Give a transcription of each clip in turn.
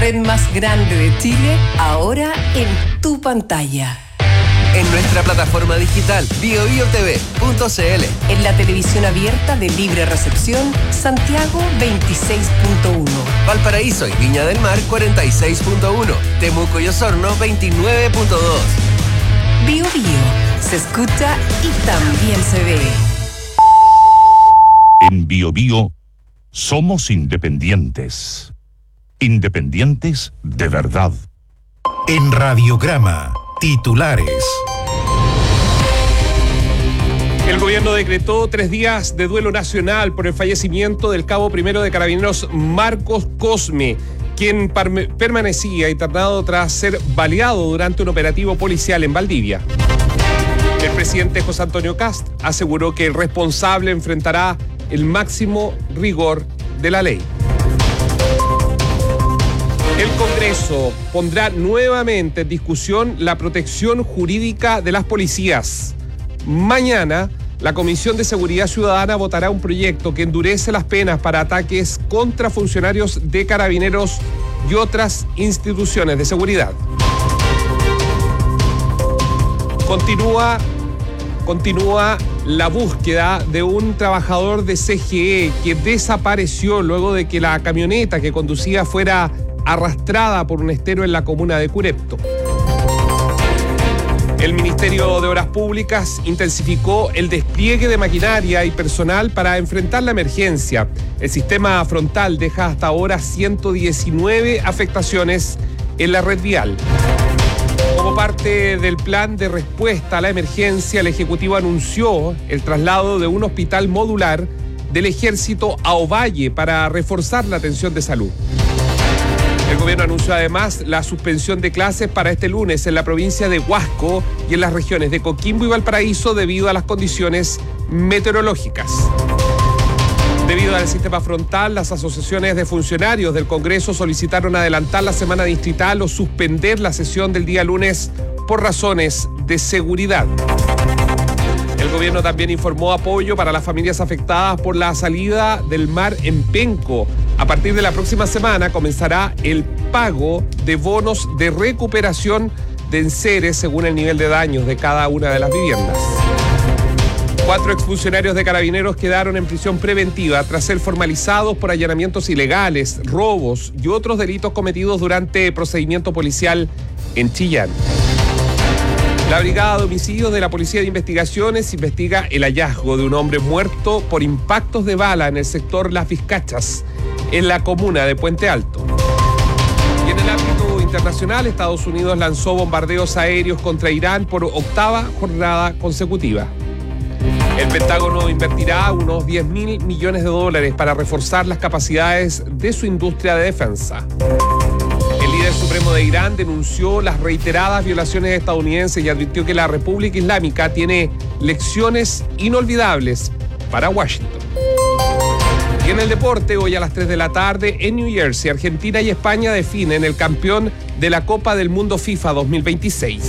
red más grande de Chile, ahora en tu pantalla. En nuestra plataforma digital biobiotv.cl. En la televisión abierta de libre recepción, Santiago 26.1. Valparaíso y Viña del Mar 46.1. Temuco y Osorno 29.2. Bio Bio, se escucha y también se ve. En Bio Bio somos independientes. Independientes de verdad. En Radiograma, titulares. El gobierno decretó 3 días de duelo nacional por el fallecimiento del cabo primero de Carabineros Marcos Cosme, quien permanecía internado tras ser baleado durante un operativo policial en Valdivia. El presidente José Antonio Kast aseguró que el responsable enfrentará el máximo rigor de la ley. El Congreso pondrá nuevamente en discusión la protección jurídica de las policías. Mañana, la Comisión de Seguridad Ciudadana votará un proyecto que endurece las penas para ataques contra funcionarios de Carabineros y otras instituciones de seguridad. Continúa la búsqueda de un trabajador de CGE que desapareció luego de que la camioneta que conducía fuera arrastrada por un estero en la comuna de Curepto. El Ministerio de Obras Públicas intensificó el despliegue de maquinaria y personal para enfrentar la emergencia. El sistema frontal deja hasta ahora 119 afectaciones en la red vial. Como parte del plan de respuesta a la emergencia, el Ejecutivo anunció el traslado de un hospital modular del Ejército a Ovalle para reforzar la atención de salud. El gobierno anunció además la suspensión de clases para este lunes en la provincia de Huasco y en las regiones de Coquimbo y Valparaíso debido a las condiciones meteorológicas. Debido al sistema frontal, las asociaciones de funcionarios del Congreso solicitaron adelantar la semana distrital o suspender la sesión del día lunes por razones de seguridad. El gobierno también informó apoyo para las familias afectadas por la salida del mar en Penco. A partir de la próxima semana comenzará el pago de bonos de recuperación de enseres según el nivel de daños de cada una de las viviendas. 4 exfuncionarios de Carabineros quedaron en prisión preventiva tras ser formalizados por allanamientos ilegales, robos y otros delitos cometidos durante procedimiento policial en Chillán. La Brigada de Homicidios de la Policía de Investigaciones investiga el hallazgo de un hombre muerto por impactos de bala en el sector Las Vizcachas, en la comuna de Puente Alto. Y en el ámbito internacional, Estados Unidos lanzó bombardeos aéreos contra Irán por 8ª jornada consecutiva. El Pentágono invertirá unos $10.000 millones para reforzar las capacidades de su industria de defensa. El líder supremo de Irán denunció las reiteradas violaciones estadounidenses y advirtió que la República Islámica tiene lecciones inolvidables para Washington. Y en el deporte, hoy a las 3 de la tarde, en New Jersey, Argentina y España definen el campeón de la Copa del Mundo FIFA 2026.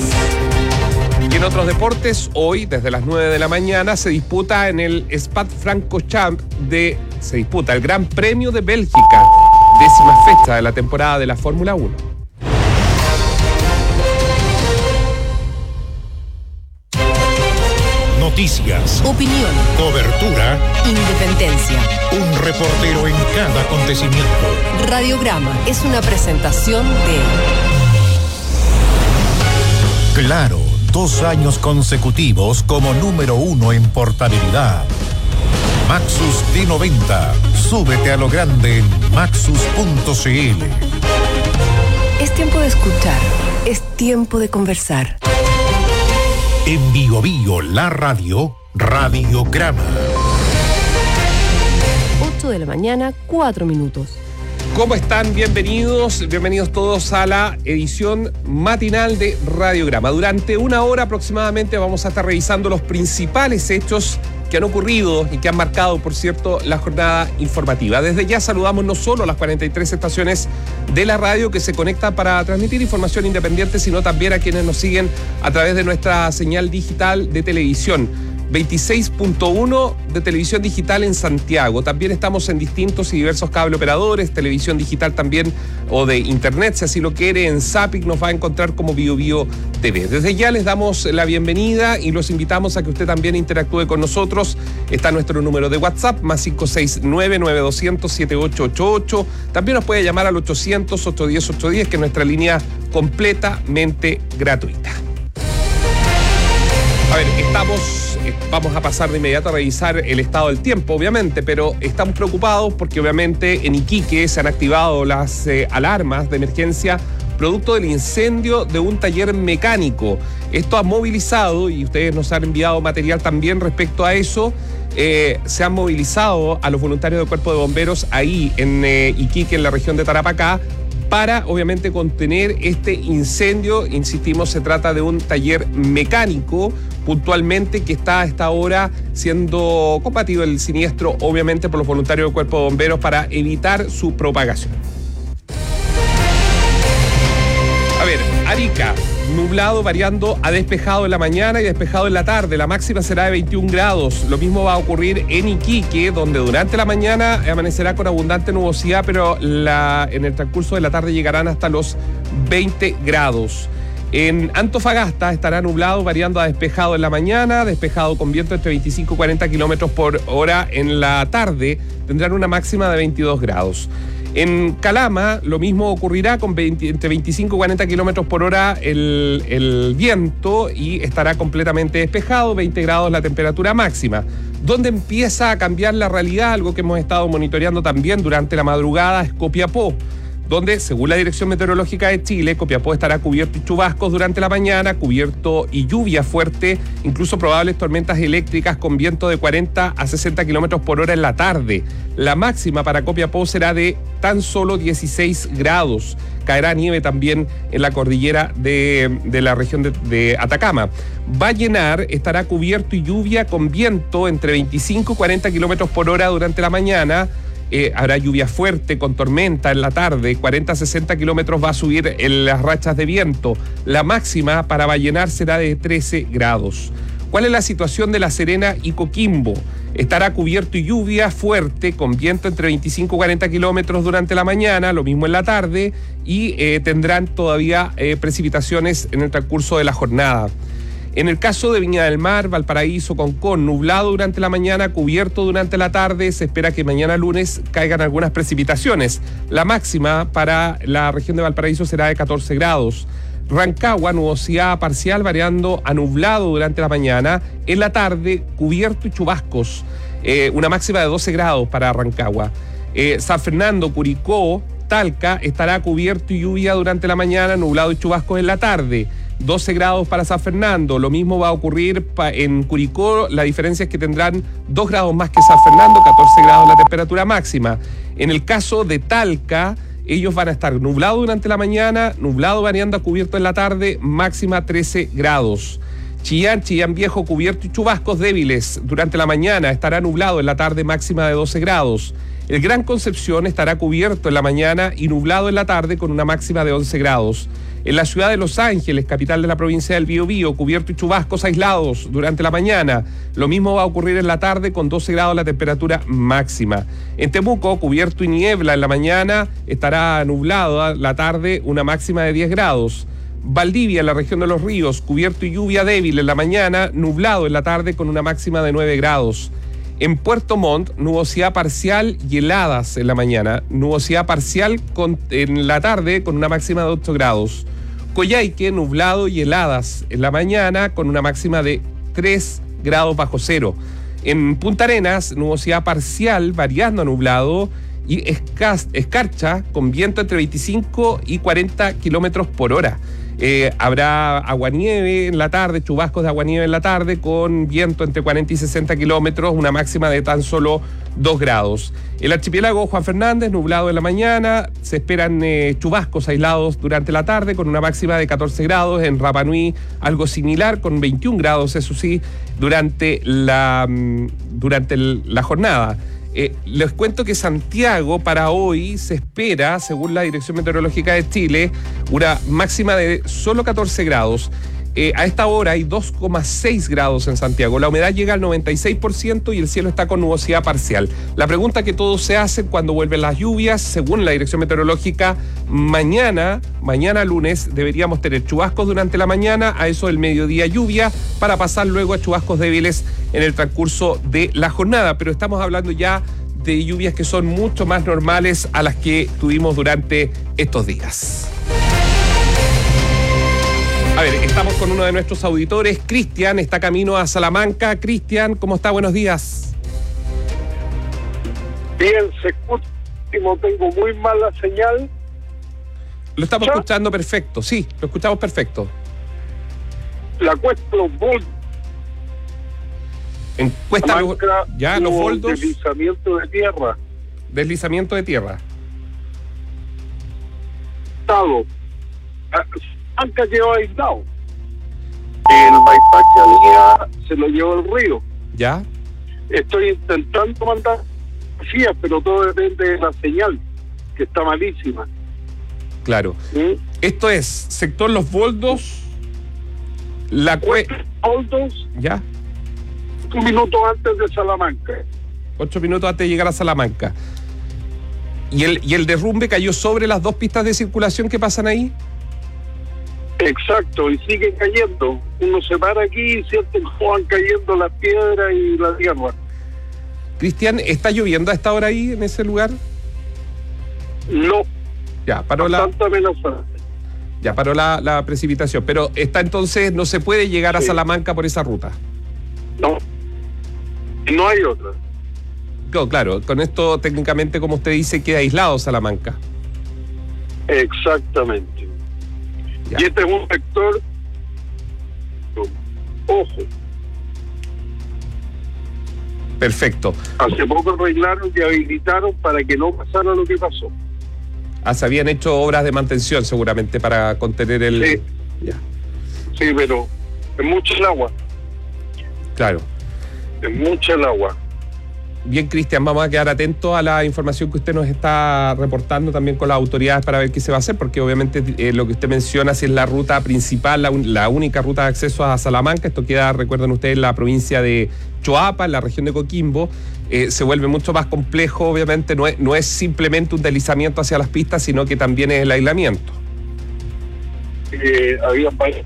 Y en otros deportes, hoy, desde las 9 de la mañana, se disputa en el Spa-Francorchamps el Gran Premio de Bélgica, 10ª fecha de la temporada de la Fórmula 1. Noticias, Opinión, cobertura, independencia. un reportero en cada acontecimiento. Radiograma es una presentación de Claro, 2 años consecutivos como número 1 en portabilidad. Maxus D90. Súbete a lo grande en maxus.cl. Es tiempo de escuchar, es tiempo de conversar. En Bio Bio, la radio, Radiograma. 8 de la mañana, 4 minutos. ¿Cómo están? Bienvenidos todos a la edición matinal de Radiograma. Durante 1 hora aproximadamente vamos a estar revisando los principales hechos que han ocurrido y que han marcado, por cierto, la jornada informativa. Desde ya saludamos no solo a las 43 estaciones de la radio que se conectan para transmitir información independiente, sino también a quienes nos siguen a través de nuestra señal digital de televisión. 26.1 de televisión digital en Santiago. También estamos en distintos y diversos cable operadores, televisión digital también o de internet, si así lo quiere, en Zapic nos va a encontrar como BioBio TV. Desde ya les damos la bienvenida y los invitamos a que usted también interactúe con nosotros. Está nuestro número de WhatsApp, más 569-9200-7888. También nos puede llamar al 800-810-810, que es nuestra línea completamente gratuita. A ver, vamos a pasar de inmediato a revisar el estado del tiempo, obviamente, pero estamos preocupados porque obviamente en Iquique se han activado las alarmas de emergencia producto del incendio de un taller mecánico. Esto ha movilizado, y ustedes nos han enviado material también respecto a eso, se han movilizado a los voluntarios del Cuerpo de Bomberos ahí en Iquique, en la región de Tarapacá, para obviamente contener este incendio. Insistimos, se trata de un taller mecánico puntualmente que está a esta hora siendo combatido el siniestro obviamente por los voluntarios del Cuerpo de Bomberos para evitar su propagación. A ver, Arica, nublado variando a despejado en la mañana y despejado en la tarde. La máxima será de 21 grados. Lo mismo va a ocurrir en Iquique, donde durante la mañana amanecerá con abundante nubosidad, pero en el transcurso de la tarde llegarán hasta los 20 grados. En Antofagasta estará nublado variando a despejado en la mañana, despejado con viento entre 25 y 40 kilómetros por hora en la tarde. Tendrán una máxima de 22 grados. En Calama lo mismo ocurrirá con entre 25 y 40 kilómetros por hora el viento y estará completamente despejado, 20 grados la temperatura máxima. Donde empieza a cambiar la realidad, algo que hemos estado monitoreando también durante la madrugada, es Copiapó, donde, según la Dirección Meteorológica de Chile, Copiapó estará cubierto y chubascos durante la mañana, cubierto y lluvia fuerte, incluso probables tormentas eléctricas con viento de 40 a 60 kilómetros por hora en la tarde. La máxima para Copiapó será de tan solo 16 grados. Caerá nieve también en la cordillera de la región de Atacama. Vallenar estará cubierto y lluvia con viento entre 25 y 40 kilómetros por hora durante la mañana. Habrá lluvia fuerte con tormenta en la tarde, 40 a 60 kilómetros va a subir en las rachas de viento. La máxima para Vallenar será de 13 grados. ¿Cuál es la situación de La Serena y Coquimbo? Estará cubierto y lluvia fuerte con viento entre 25 y 40 kilómetros durante la mañana, lo mismo en la tarde, y tendrán todavía precipitaciones en el transcurso de la jornada. En el caso de Viña del Mar, Valparaíso, Concón, nublado durante la mañana, cubierto durante la tarde. Se espera que mañana lunes caigan algunas precipitaciones. La máxima para la región de Valparaíso será de 14 grados. Rancagua, nubosidad parcial variando a nublado durante la mañana. En la tarde, cubierto y chubascos. Una máxima de 12 grados para Rancagua. San Fernando, Curicó, Talca, estará cubierto y lluvia durante la mañana, nublado y chubascos en la tarde. 12 grados para San Fernando. Lo mismo va a ocurrir en Curicó. La diferencia es que tendrán 2 grados más que San Fernando, 14 grados la temperatura máxima. En el caso de Talca, ellos van a estar nublado durante la mañana, nublado variando a cubierto en la tarde, máxima 13 grados. Chillán Viejo, cubierto y chubascos débiles durante la mañana, estará nublado en la tarde, máxima de 12 grados. El Gran Concepción estará cubierto en la mañana y nublado en la tarde con una máxima de 11 grados. En la ciudad de Los Ángeles, capital de la provincia del Biobío, cubierto y chubascos aislados durante la mañana. Lo mismo va a ocurrir en la tarde con 12 grados la temperatura máxima. En Temuco, cubierto y niebla en la mañana, estará nublado la tarde, una máxima de 10 grados. Valdivia, en la región de Los Ríos, cubierto y lluvia débil en la mañana, nublado en la tarde con una máxima de 9 grados. En Puerto Montt, nubosidad parcial y heladas en la mañana, nubosidad parcial en la tarde con una máxima de 8 grados. Coyhaique, nublado y heladas en la mañana con una máxima de 3 grados bajo cero. En Punta Arenas, nubosidad parcial variando a nublado y escarcha con viento entre 25 y 40 kilómetros por hora. Habrá aguanieve en la tarde, chubascos de aguanieve en la tarde con viento entre 40 y 60 kilómetros, una máxima de tan solo 2 grados. El archipiélago Juan Fernández, nublado en la mañana, se esperan chubascos aislados durante la tarde con una máxima de 14 grados. En Rapa Nui algo similar con 21 grados, eso sí, durante la jornada. Les cuento que Santiago para hoy se espera, según la Dirección Meteorológica de Chile, una máxima de solo 14 grados. A esta hora hay 2,6 grados en Santiago. La humedad llega al 96% y el cielo está con nubosidad parcial. La pregunta que todos se hacen cuando vuelven las lluvias, según la Dirección Meteorológica, mañana lunes deberíamos tener chubascos durante la mañana, a eso del mediodía lluvia, para pasar luego a chubascos débiles en el transcurso de la jornada. Pero estamos hablando ya de lluvias que son mucho más normales a las que tuvimos durante estos días. A ver, estamos con uno de nuestros auditores, Cristian, está camino a Salamanca. Cristian, ¿cómo está? Buenos días. Bien, se escucha, no tengo muy mala señal. Lo estamos escuchando perfecto, sí, lo escuchamos perfecto. La cuesta de los boldos. En cuesta ya los boldos. Deslizamiento de tierra. Deslizamiento de tierra. Estado. Salamanca quedó aislado. El bypass que había se lo llevó el río. ¿Ya? Estoy intentando mandar fotografías, pero todo depende de la señal, que está malísima. Claro. ¿Sí? Esto es sector Los Boldos, la Boldos, ¿ya? 8 minutos antes de Salamanca. 8 minutos antes de llegar a Salamanca. ¿Y el derrumbe cayó sobre las dos pistas de circulación que pasan ahí? Exacto, y sigue cayendo. Uno se para aquí y siente que van cayendo las piedras y la tierra. Cristian, ¿está lloviendo a esta hora ahí, en ese lugar? No. Ya, paró la precipitación. Pero está entonces, no se puede llegar a Salamanca por esa ruta. No. No hay otra. Claro, con esto técnicamente, como usted dice, queda aislado Salamanca. Exactamente. Ya. Y este es un sector, ojo, perfecto. hace poco arreglaron y habilitaron para que no pasara lo que pasó. Se habían hecho obras de mantención seguramente para contener el... Sí, ya. Sí, pero es mucho el agua. Claro. Es mucho el agua. Bien, Cristian, vamos a quedar atentos a la información que usted nos está reportando también con las autoridades para ver qué se va a hacer, porque obviamente lo que usted menciona, si es la ruta principal, la única ruta de acceso a Salamanca, esto queda, recuerden ustedes, en la provincia de Choapa, en la región de Coquimbo, se vuelve mucho más complejo, obviamente, no es simplemente un deslizamiento hacia las pistas, sino que también es el aislamiento. Había varios.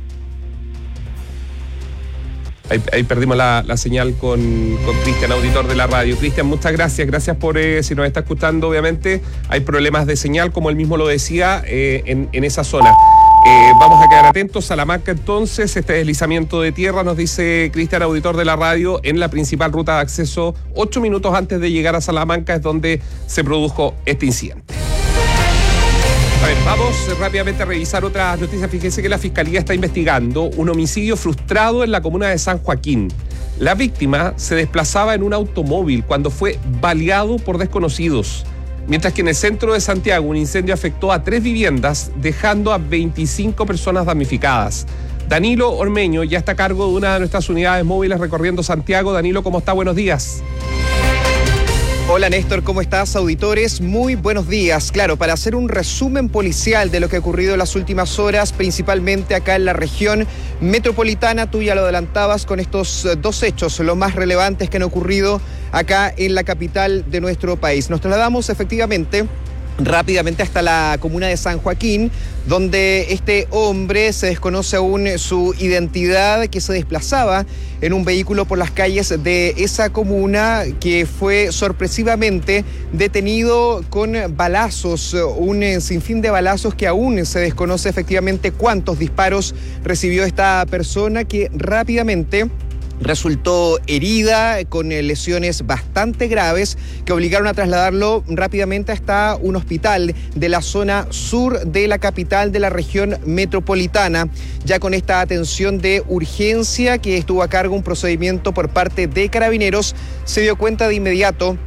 Ahí perdimos la señal con Cristian, auditor de la radio. Cristian, muchas gracias por si nos está escuchando. Obviamente hay problemas de señal, como él mismo lo decía, en esa zona. Vamos a quedar atentos. Salamanca, entonces, este deslizamiento de tierra, nos dice Cristian, auditor de la radio, en la principal ruta de acceso. 8 minutos antes de llegar a Salamanca es donde se produjo este incidente. A ver, vamos rápidamente a revisar otras noticias. Fíjense que la Fiscalía está investigando un homicidio frustrado en la comuna de San Joaquín. La víctima se desplazaba en un automóvil cuando fue baleado por desconocidos. Mientras que en el centro de Santiago un incendio afectó a 3 viviendas, dejando a 25 personas damnificadas. Danilo Ormeño ya está a cargo de una de nuestras unidades móviles recorriendo Santiago. Danilo, ¿cómo está? Buenos días. Hola Néstor, ¿cómo estás? Auditores, muy buenos días. Claro, para hacer un resumen policial de lo que ha ocurrido en las últimas horas, principalmente acá en la región metropolitana, tú ya lo adelantabas con estos 2 hechos, los más relevantes que han ocurrido acá en la capital de nuestro país. Nos trasladamos efectivamente rápidamente hasta la comuna de San Joaquín, donde este hombre, se desconoce aún su identidad, que se desplazaba en un vehículo por las calles de esa comuna, que fue sorpresivamente detenido con balazos, un sinfín de balazos que aún se desconoce efectivamente cuántos disparos recibió esta persona, que rápidamente resultó herida con lesiones bastante graves que obligaron a trasladarlo rápidamente hasta un hospital de la zona sur de la capital de la región metropolitana. Ya con esta atención de urgencia que estuvo a cargo un procedimiento por parte de Carabineros, se dio cuenta de inmediato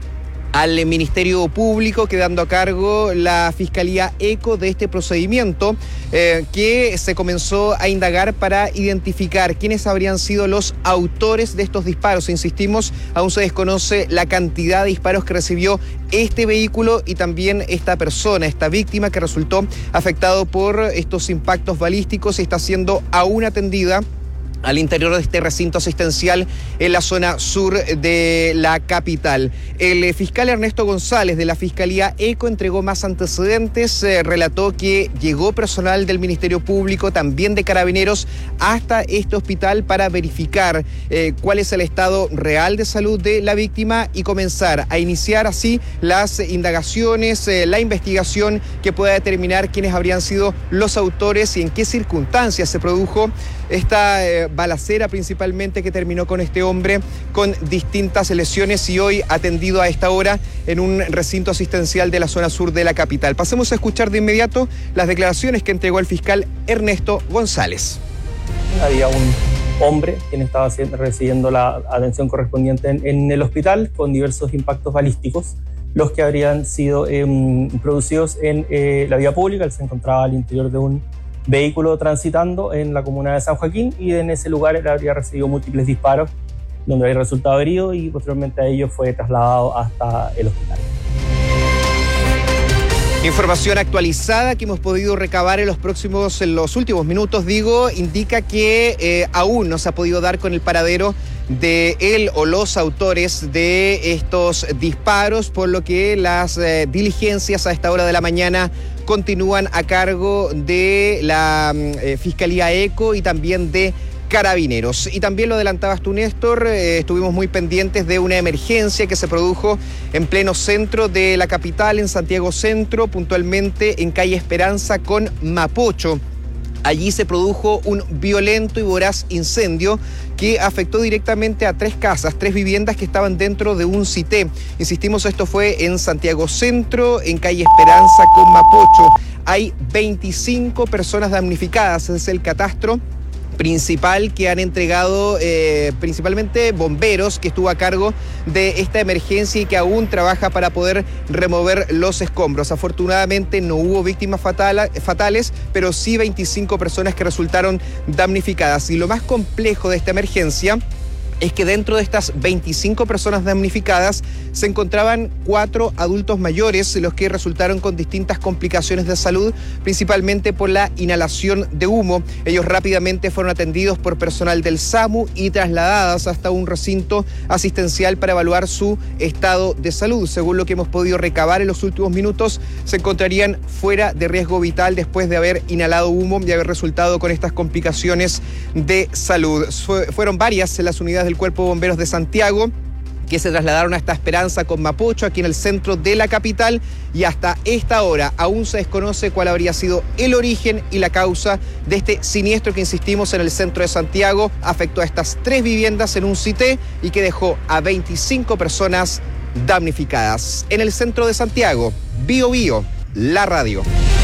al Ministerio Público, quedando a cargo la Fiscalía ECO de este procedimiento que se comenzó a indagar para identificar quiénes habrían sido los autores de estos disparos. Insistimos, aún se desconoce la cantidad de disparos que recibió este vehículo y también esta persona, esta víctima que resultó afectado por estos impactos balísticos y está siendo aún atendida al interior de este recinto asistencial en la zona sur de la capital. El fiscal Ernesto González de la Fiscalía ECO entregó más antecedentes, relató que llegó personal del Ministerio Público, también de Carabineros, hasta este hospital para verificar cuál es el estado real de salud de la víctima y comenzar a iniciar así las indagaciones, la investigación que pueda determinar quiénes habrían sido los autores y en qué circunstancias se produjo esta balacera principalmente que terminó con este hombre con distintas lesiones y hoy atendido a esta hora en un recinto asistencial de la zona sur de la capital. Pasemos a escuchar de inmediato las declaraciones que entregó el fiscal Ernesto González. Había un hombre quien estaba recibiendo la atención correspondiente en el hospital con diversos impactos balísticos, los que habrían sido producidos en la vía pública. Él se encontraba al interior de un vehículo transitando en la comuna de San Joaquín y en ese lugar él habría recibido múltiples disparos donde había resultado herido y posteriormente a ello fue trasladado hasta el hospital. Información actualizada que hemos podido recabar en los últimos minutos, indica que aún no se ha podido dar con el paradero de él o los autores de estos disparos, por lo que las diligencias a esta hora de la mañana continúan a cargo de la Fiscalía ECO y también de Carabineros. Y también lo adelantabas tú, Néstor, estuvimos muy pendientes de una emergencia que se produjo en pleno centro de la capital, en Santiago Centro, puntualmente en calle Esperanza con Mapocho. Allí se produjo un violento y voraz incendio que afectó directamente a 3 casas, 3 viviendas que estaban dentro de un CITE. Insistimos, esto fue en Santiago Centro, en calle Esperanza con Mapocho. Hay 25 personas damnificadas, ese es el catastro principal que han entregado principalmente bomberos, que estuvo a cargo de esta emergencia y que aún trabaja para poder remover los escombros. Afortunadamente no hubo víctimas fatales, pero sí 25 personas que resultaron damnificadas. Y lo más complejo de esta emergencia es que dentro de estas 25 personas damnificadas se encontraban 4 adultos mayores, los que resultaron con distintas complicaciones de salud, principalmente por la inhalación de humo. Ellos rápidamente fueron atendidos por personal del SAMU y trasladados hasta un recinto asistencial para evaluar su estado de salud. Según lo que hemos podido recabar en los últimos minutos, se encontrarían fuera de riesgo vital después de haber inhalado humo y haber resultado con estas complicaciones de salud. Fueron varias las unidades del Cuerpo de Bomberos de Santiago que se trasladaron a esta Esperanza con Mapocho, aquí en el centro de la capital, y hasta esta hora aún se desconoce cuál habría sido el origen y la causa de este siniestro que, insistimos, en el centro de Santiago afectó a estas 3 viviendas en un CITE y que dejó a 25 personas damnificadas. En el centro de Santiago, Bío Bío, la radio.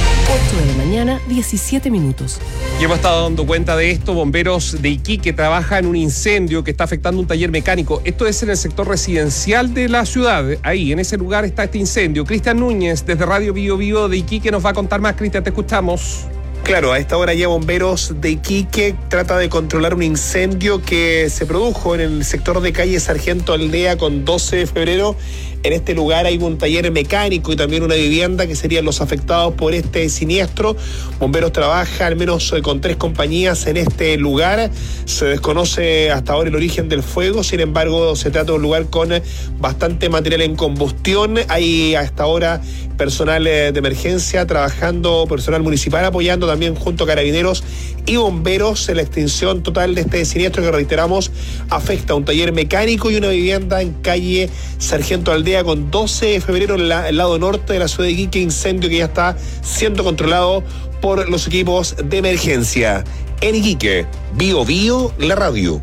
8 de la mañana, 17 minutos. Y hemos estado dando cuenta de esto. Bomberos de Iquique trabajan en un incendio que está afectando un taller mecánico. Esto es en el sector residencial de la ciudad. Ahí, en ese lugar está este incendio. Cristian Núñez, desde Radio Bío Bío de Iquique, nos va a contar más. Cristian, te escuchamos. Claro, a esta hora ya Bomberos de Iquique trata de controlar un incendio que se produjo en el sector de calle Sargento Aldea con 12 de febrero. En este lugar hay un taller mecánico y también una vivienda que serían los afectados por este siniestro. Bomberos trabaja al menos con 3 compañías en este lugar. Se desconoce hasta ahora el origen del fuego, sin embargo se trata de un lugar con bastante material en combustión. Hay hasta ahora personal de emergencia trabajando, personal municipal apoyando también junto a Carabineros y bomberos en la extinción total de este siniestro que, reiteramos, afecta a un taller mecánico y una vivienda en calle Sargento Aldea con 12 de febrero en el lado norte de la ciudad de Iquique, incendio que ya está siendo controlado por los equipos de emergencia. En Iquique, Bío Bío, la radio.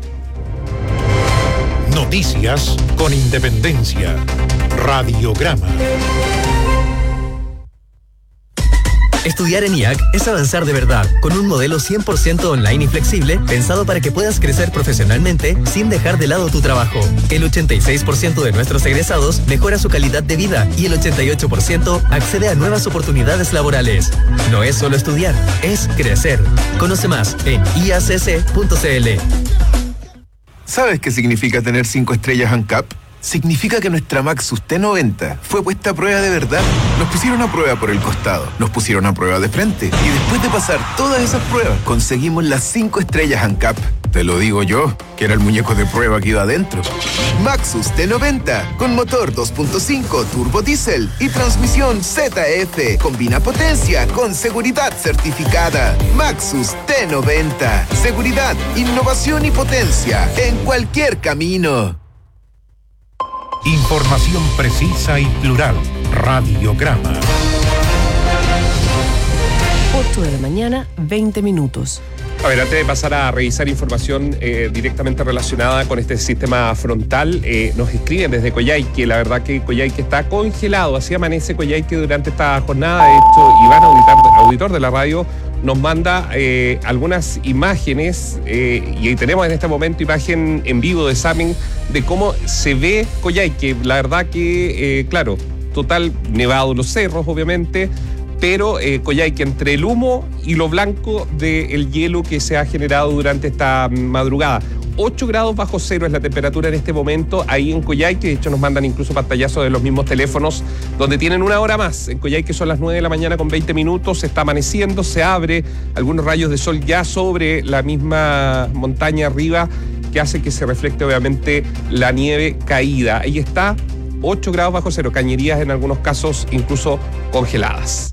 Noticias con Independencia. Radiograma. Estudiar en IAC es avanzar de verdad, con un modelo 100% online y flexible, pensado para que puedas crecer profesionalmente sin dejar de lado tu trabajo. El 86% de nuestros egresados mejora su calidad de vida y el 88% accede a nuevas oportunidades laborales. No es solo estudiar, es crecer. Conoce más en iacc.cl. ¿Sabes qué significa tener 5 estrellas ANCAP? Significa que nuestra Maxus T90 fue puesta a prueba de verdad. Nos pusieron a prueba por el costado, nos pusieron a prueba de frente y después de pasar todas esas pruebas conseguimos las 5 estrellas ANCAP. Te lo digo yo, que era el muñeco de prueba que iba adentro. Maxus T90 con motor 2.5 turbo diésel y transmisión ZF. Combina potencia con seguridad certificada. Maxus T90. Seguridad, innovación y potencia en cualquier camino. Información precisa y plural. Radiograma. 8 de la mañana, 20 minutos. A ver, antes de pasar a revisar información directamente relacionada con este sistema frontal, nos escriben desde Coyhaique. La verdad que Coyhaique está congelado. Así amanece Coyhaique durante esta jornada. De hecho, Iván, auditor de la radio, nos manda algunas imágenes y ahí tenemos en este momento imagen en vivo de Samin de cómo se ve Coyhaique. La verdad que, claro, total nevado los cerros, obviamente, pero Coyhaique, entre el humo y lo blanco del hielo que se ha generado durante esta madrugada. 8 grados bajo cero es la temperatura en este momento ahí en Coyhaique. De hecho, nos mandan incluso pantallazos de los mismos teléfonos donde tienen una hora más. En Coyhaique son las 9 de la mañana con 20 minutos. Se está amaneciendo, se abre algunos rayos de sol ya sobre la misma montaña arriba, que hace que se refleje obviamente la nieve caída. Ahí está, 8 grados bajo cero, cañerías en algunos casos incluso congeladas.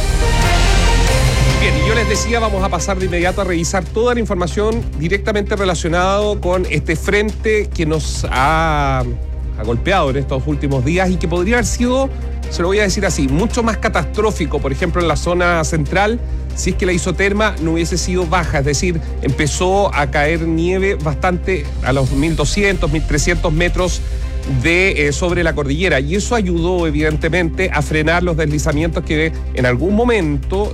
Bien, y yo les decía, vamos a pasar de inmediato a revisar toda la información directamente relacionada con este frente que nos ha golpeado en estos últimos días y que podría haber sido, se lo voy a decir así, mucho más catastrófico, por ejemplo, en la zona central, si es que la isoterma no hubiese sido baja, es decir, empezó a caer nieve bastante a los 1.200, 1.300 metros sobre la cordillera, y eso ayudó evidentemente a frenar los deslizamientos que en algún momento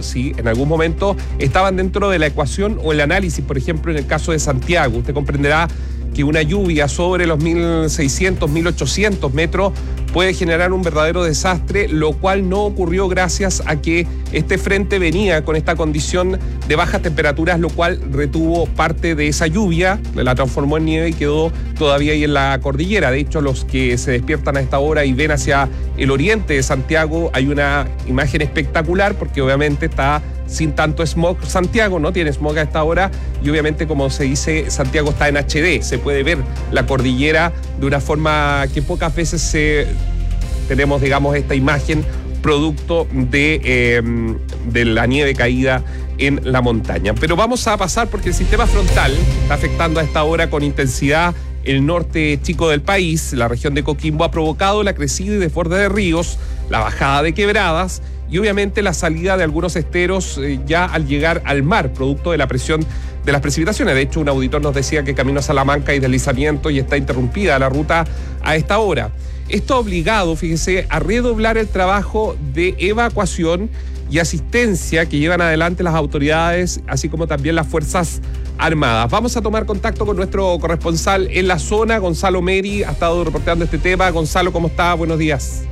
estaban dentro de la ecuación o el análisis. Por ejemplo, en el caso de Santiago, usted comprenderá que una lluvia sobre los 1.600, 1.800 metros puede generar un verdadero desastre, lo cual no ocurrió gracias a que este frente venía con esta condición de bajas temperaturas, lo cual retuvo parte de esa lluvia, la transformó en nieve y quedó todavía ahí en la cordillera. De hecho, los que se despiertan a esta hora y ven hacia el oriente de Santiago, hay una imagen espectacular porque obviamente está sin tanto smog. Santiago no tiene smog a esta hora y obviamente, como se dice, Santiago está en HD. Se puede ver la cordillera de una forma que pocas veces tenemos, digamos, esta imagen producto de la nieve caída en la montaña. Pero vamos a pasar porque el sistema frontal está afectando a esta hora con intensidad el norte chico del país. La región de Coquimbo ha provocado la crecida y desborde de ríos, la bajada de quebradas y obviamente la salida de algunos esteros ya al llegar al mar, producto de la presión de las precipitaciones. De hecho, un auditor nos decía que camino a Salamanca hay deslizamiento y está interrumpida la ruta a esta hora. Esto ha obligado, fíjese, a redoblar el trabajo de evacuación y asistencia que llevan adelante las autoridades, así como también las Fuerzas Armadas. Vamos a tomar contacto con nuestro corresponsal en la zona, Gonzalo Meri, ha estado reporteando este tema. Gonzalo, ¿cómo está? Buenos días.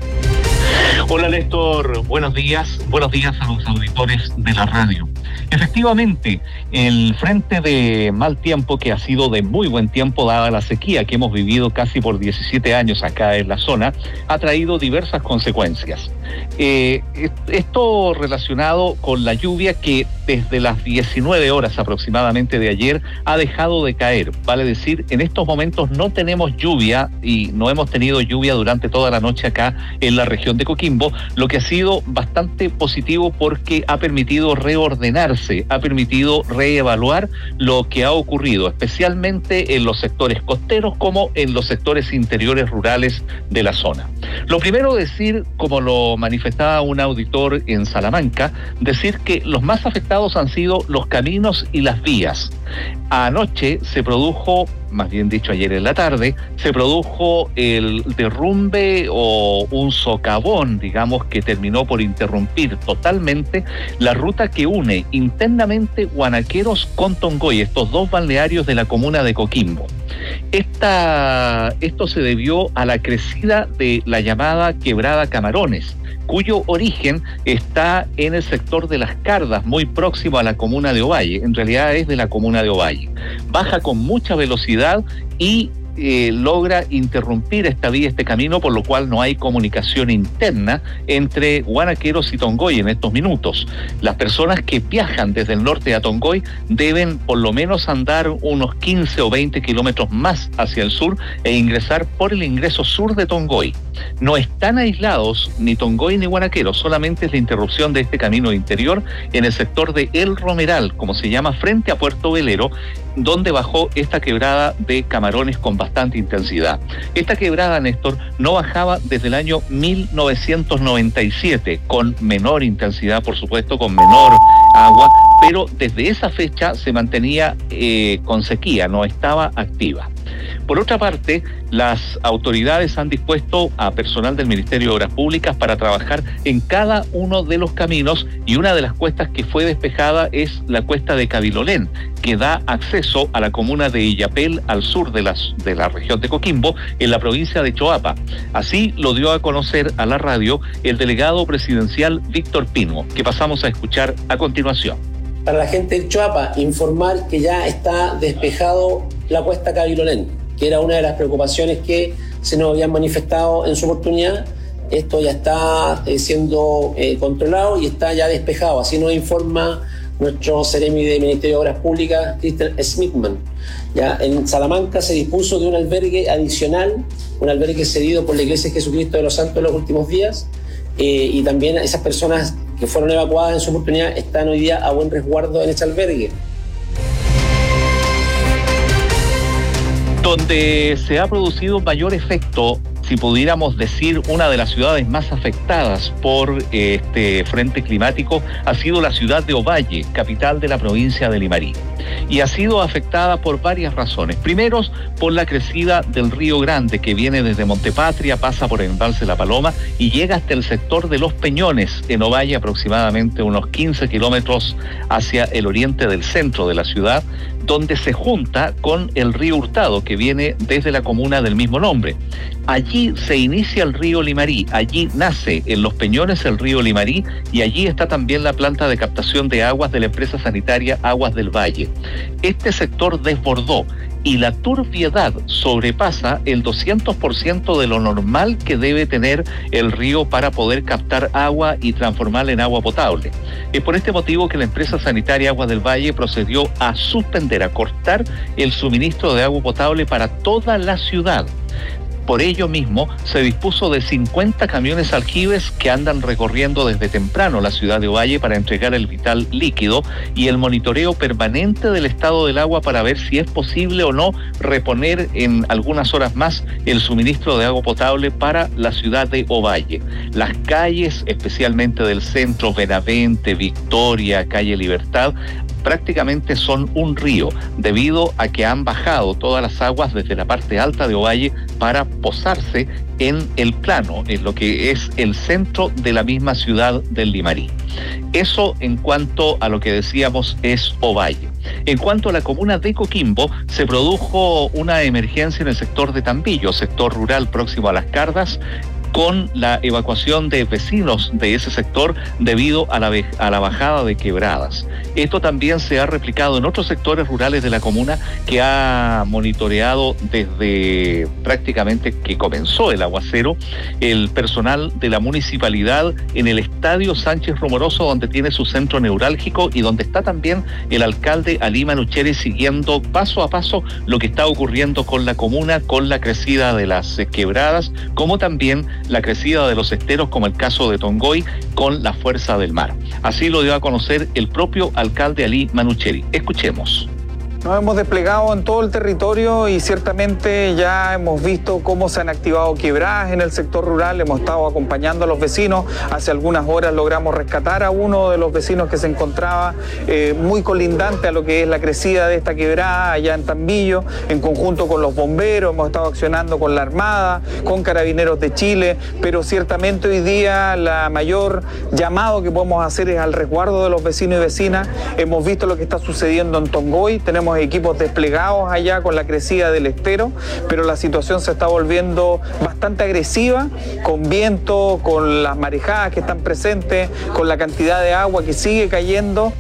Hola Néstor, buenos días a los auditores de la radio. Efectivamente, el frente de mal tiempo, que ha sido de muy buen tiempo dada la sequía que hemos vivido casi por 17 años acá en la zona, ha traído diversas consecuencias. Esto relacionado con la lluvia que desde las 19 horas aproximadamente de ayer ha dejado de caer. Vale decir, en estos momentos no tenemos lluvia y no hemos tenido lluvia durante toda la noche acá en la región de Coquimbo, lo que ha sido bastante positivo porque ha permitido reordenarse, ha permitido reevaluar lo que ha ocurrido, especialmente en los sectores costeros como en los sectores interiores rurales de la zona. Lo primero decir, como lo manifestaba un auditor en Salamanca, decir que los más afectados han sido los caminos y las vías. Anoche se produjo, más bien dicho ayer en la tarde, se produjo el derrumbe o un socavón, digamos, que terminó por interrumpir totalmente la ruta que une internamente Guanaqueros con Tongoy, estos dos balnearios de la comuna de Coquimbo. Esto se debió a la crecida de la llamada Quebrada Camarones, cuyo origen está en el sector de Las Cardas, muy próximo a la comuna de Ovalle. En realidad es de la comuna de Ovalle. Baja con mucha velocidad y logra interrumpir esta vía, este camino, por lo cual no hay comunicación interna entre Guanaqueros y Tongoy en estos minutos. Las personas que viajan desde el norte a Tongoy deben por lo menos andar unos 15 o 20 kilómetros más hacia el sur e ingresar por el ingreso sur de Tongoy. No están aislados ni Tongoy ni Guanaqueros, solamente es la interrupción de este camino interior en el sector de El Romeral, como se llama, frente a Puerto Velero, donde bajó esta quebrada de Camarones con bastante intensidad. Esta quebrada, Néstor, no bajaba desde el año 1997, con menor intensidad, por supuesto, con menor agua, pero desde esa fecha se mantenía con sequía, no estaba activa. Por otra parte, las autoridades han dispuesto a personal del Ministerio de Obras Públicas para trabajar en cada uno de los caminos, y una de las cuestas que fue despejada es la cuesta de Cabilolén, que da acceso a la comuna de Illapel al sur de la región de Coquimbo, en la provincia de Choapa. Así lo dio a conocer a la radio el delegado presidencial Víctor Pino, que pasamos a escuchar a continuación. Para la gente de Choapa, informar que ya está despejado la cuesta Cabilolén, que era una de las preocupaciones que se nos habían manifestado en su oportunidad. Esto ya está siendo controlado y está ya despejado. Así nos informa nuestro seremi de Ministerio de Obras Públicas, Christian Smithman. Ya en Salamanca se dispuso de un albergue adicional, un albergue cedido por la Iglesia de Jesucristo de los Santos en los últimos días, y también esas personas que fueron evacuadas en su oportunidad están hoy día a buen resguardo en ese albergue. Donde se ha producido un mayor efecto, si pudiéramos decir, una de las ciudades más afectadas por este frente climático, ha sido la ciudad de Ovalle, capital de la provincia de Limarí. Y ha sido afectada por varias razones. Primero, por la crecida del Río Grande, que viene desde Montepatria, pasa por el embalse La Paloma y llega hasta el sector de Los Peñones, en Ovalle, aproximadamente unos 15 kilómetros hacia el oriente del centro de la ciudad, donde se junta con el río Hurtado, que viene desde la comuna del mismo nombre. Allí se inicia el río Limarí, allí nace en Los Peñones el río Limarí, y allí está también la planta de captación de aguas de la empresa sanitaria Aguas del Valle. Este sector desbordó y la turbiedad sobrepasa el 200% de lo normal que debe tener el río para poder captar agua y transformarla en agua potable. Es por este motivo que la empresa sanitaria Aguas del Valle procedió a suspender, a cortar el suministro de agua potable para toda la ciudad. Por ello mismo, se dispuso de 50 camiones aljibes que andan recorriendo desde temprano la ciudad de Ovalle para entregar el vital líquido y el monitoreo permanente del estado del agua para ver si es posible o no reponer en algunas horas más el suministro de agua potable para la ciudad de Ovalle. Las calles, especialmente del centro, Benavente, Victoria, Calle Libertad, prácticamente son un río, debido a que han bajado todas las aguas desde la parte alta de Ovalle para posarse en el plano, en lo que es el centro de la misma ciudad del Limarí. Eso en cuanto a lo que decíamos es Ovalle. En cuanto a la comuna de Coquimbo, se produjo una emergencia en el sector de Tambillo, sector rural próximo a Las Cardas, con la evacuación de vecinos de ese sector debido a la bajada de quebradas. Esto también se ha replicado en otros sectores rurales de la comuna, que ha monitoreado desde prácticamente que comenzó el aguacero el personal de la municipalidad en el Estadio Sánchez Rumoroso, donde tiene su centro neurálgico y donde está también el alcalde Alí Manucheri siguiendo paso a paso lo que está ocurriendo con la comuna, con la crecida de las quebradas, como también la crecida de los esteros, como el caso de Tongoy, con la fuerza del mar. Así lo dio a conocer el propio alcalde Alí Manucheri. Escuchemos. Nos hemos desplegado en todo el territorio y ciertamente ya hemos visto cómo se han activado quebradas en el sector rural. Hemos estado acompañando a los vecinos. Hace algunas horas logramos rescatar a uno de los vecinos que se encontraba muy colindante a lo que es la crecida de esta quebrada allá en Tambillo, en conjunto con los bomberos. Hemos estado accionando con la Armada, con Carabineros de Chile, pero ciertamente hoy día la mayor llamado que podemos hacer es al resguardo de los vecinos y vecinas. Hemos visto lo que está sucediendo en Tongoy, tenemos equipos desplegados allá con la crecida del estero, pero la situación se está volviendo bastante agresiva, con viento, con las marejadas que están presentes, con la cantidad de agua que sigue cayendo.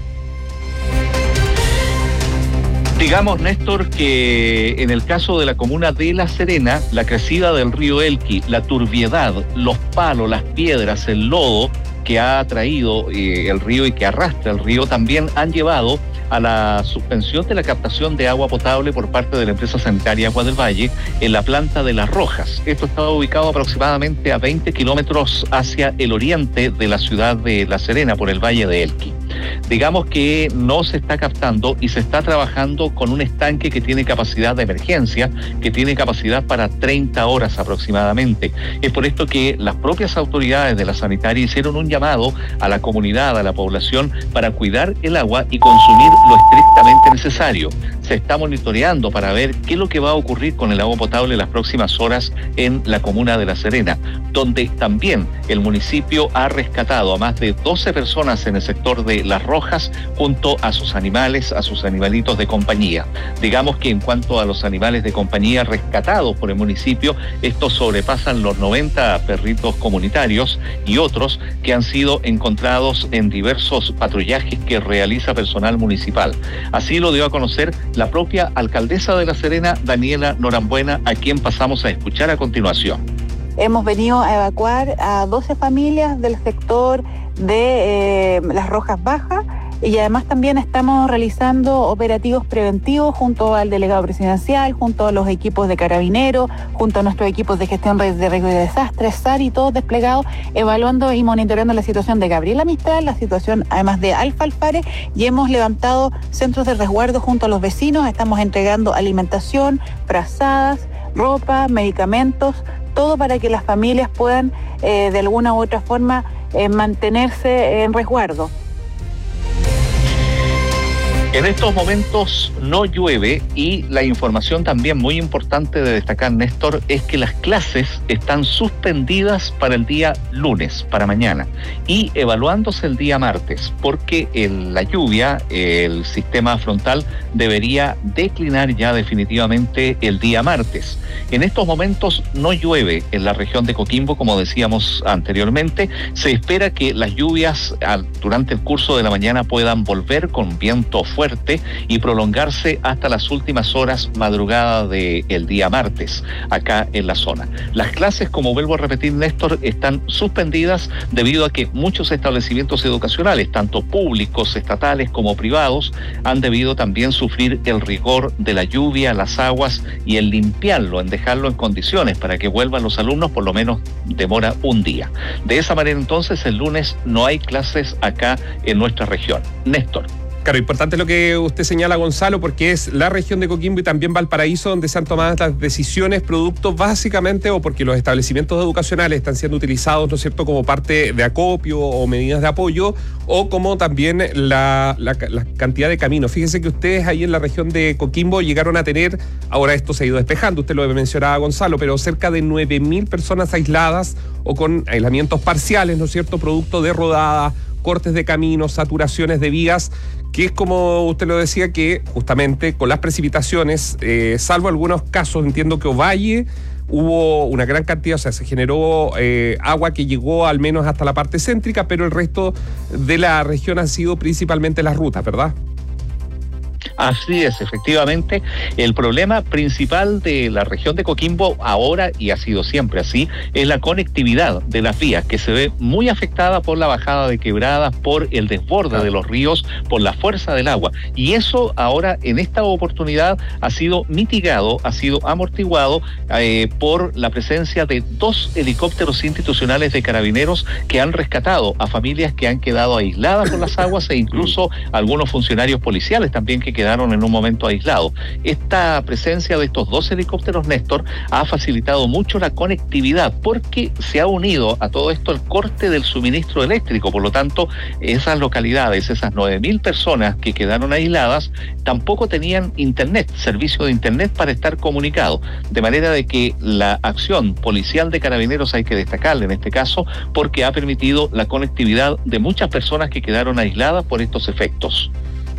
Digamos, Néstor, que en el caso de la comuna de La Serena, la crecida del río Elqui, la turbiedad, los palos, las piedras, el lodo que ha traído el río y que arrastra el río también han llevado a la suspensión de la captación de agua potable por parte de la empresa sanitaria Agua del Valle en la planta de Las Rojas. Esto estaba ubicado aproximadamente a 20 kilómetros hacia el oriente de la ciudad de La Serena, por el Valle de Elqui. Digamos que no se está captando y se está trabajando con un estanque que tiene capacidad de emergencia, que tiene capacidad para 30 horas aproximadamente. Es por esto que las propias autoridades de la sanitaria hicieron un llamado a la comunidad, a la población, para cuidar el agua y consumir lo estrictamente necesario. Se está monitoreando para ver qué es lo que va a ocurrir con el agua potable en las próximas horas en la comuna de La Serena, donde también el municipio ha rescatado a más de 12 personas en el sector de Las Rojas junto a sus animales, a sus animalitos de compañía. Digamos que en cuanto a los animales de compañía rescatados por el municipio, estos sobrepasan los 90 perritos comunitarios y otros que han sido encontrados en diversos patrullajes que realiza personal municipal. Así lo dio a conocer la propia alcaldesa de La Serena, Daniela Norambuena, a quien pasamos a escuchar a continuación. Hemos venido a evacuar a 12 familias del sector de Las Rojas Bajas y además también estamos realizando operativos preventivos junto al delegado presidencial, junto a los equipos de carabineros, junto a nuestros equipos de gestión de riesgos y desastres, SARI, todos desplegados, evaluando y monitoreando la situación de Gabriela Mistral, la situación además de Alfa Alfare, y hemos levantado centros de resguardo junto a los vecinos. Estamos entregando alimentación, frazadas, ropa, medicamentos, todo para que las familias puedan de alguna u otra forma mantenerse en resguardo. En estos momentos no llueve y la información también muy importante de destacar, Néstor, es que las clases están suspendidas para el día lunes, para mañana, y evaluándose el día martes, porque la lluvia, el sistema frontal, debería declinar ya definitivamente el día martes. En estos momentos no llueve en la región de Coquimbo, como decíamos anteriormente. Se espera que las lluvias durante el curso de la mañana puedan volver con viento fuerte y prolongarse hasta las últimas horas madrugada del día martes acá en la zona. Las clases, como vuelvo a repetir, Néstor, están suspendidas debido a que muchos establecimientos educacionales, tanto públicos, estatales como privados, han debido también sufrir el rigor de la lluvia, las aguas y el limpiarlo, en dejarlo en condiciones para que vuelvan los alumnos. Por lo menos demora un día. De esa manera entonces el lunes no hay clases acá en nuestra región. Néstor. Claro, importante lo que usted señala, Gonzalo, porque es la región de Coquimbo y también Valparaíso donde se han tomado estas decisiones producto básicamente o porque los establecimientos educacionales están siendo utilizados, ¿no es cierto?, como parte de acopio o medidas de apoyo, o como también la cantidad de caminos. Fíjense que ustedes ahí en la región de Coquimbo llegaron a tener, ahora esto se ha ido despejando, usted lo mencionaba, Gonzalo, pero cerca de 9.000 personas aisladas o con aislamientos parciales, ¿no es cierto?, producto de rodadas, cortes de caminos, saturaciones de vías, que es como usted lo decía, que justamente con las precipitaciones, salvo algunos casos, entiendo que Ovalle, hubo una gran cantidad, o sea, se generó agua que llegó al menos hasta la parte céntrica, pero el resto de la región han sido principalmente las rutas, ¿verdad? Así es, efectivamente. El problema principal de la región de Coquimbo ahora, y ha sido siempre así, es la conectividad de las vías, que se ve muy afectada por la bajada de quebradas, por el desborde de los ríos, por la fuerza del agua. Y eso ahora, en esta oportunidad, ha sido mitigado, ha sido amortiguado por la presencia de 2 helicópteros institucionales de carabineros que han rescatado a familias que han quedado aisladas por las aguas e incluso algunos funcionarios policiales también que quedaron quedaron en un momento aislados. Esta presencia de estos 2 helicópteros, Néstor, ha facilitado mucho la conectividad porque se ha unido a todo esto el corte del suministro eléctrico. Por lo tanto, esas localidades, esas 9.000 personas que quedaron aisladas, tampoco tenían internet, servicio de internet para estar comunicados. De manera de que la acción policial de Carabineros hay que destacarle en este caso porque ha permitido la conectividad de muchas personas que quedaron aisladas por estos efectos.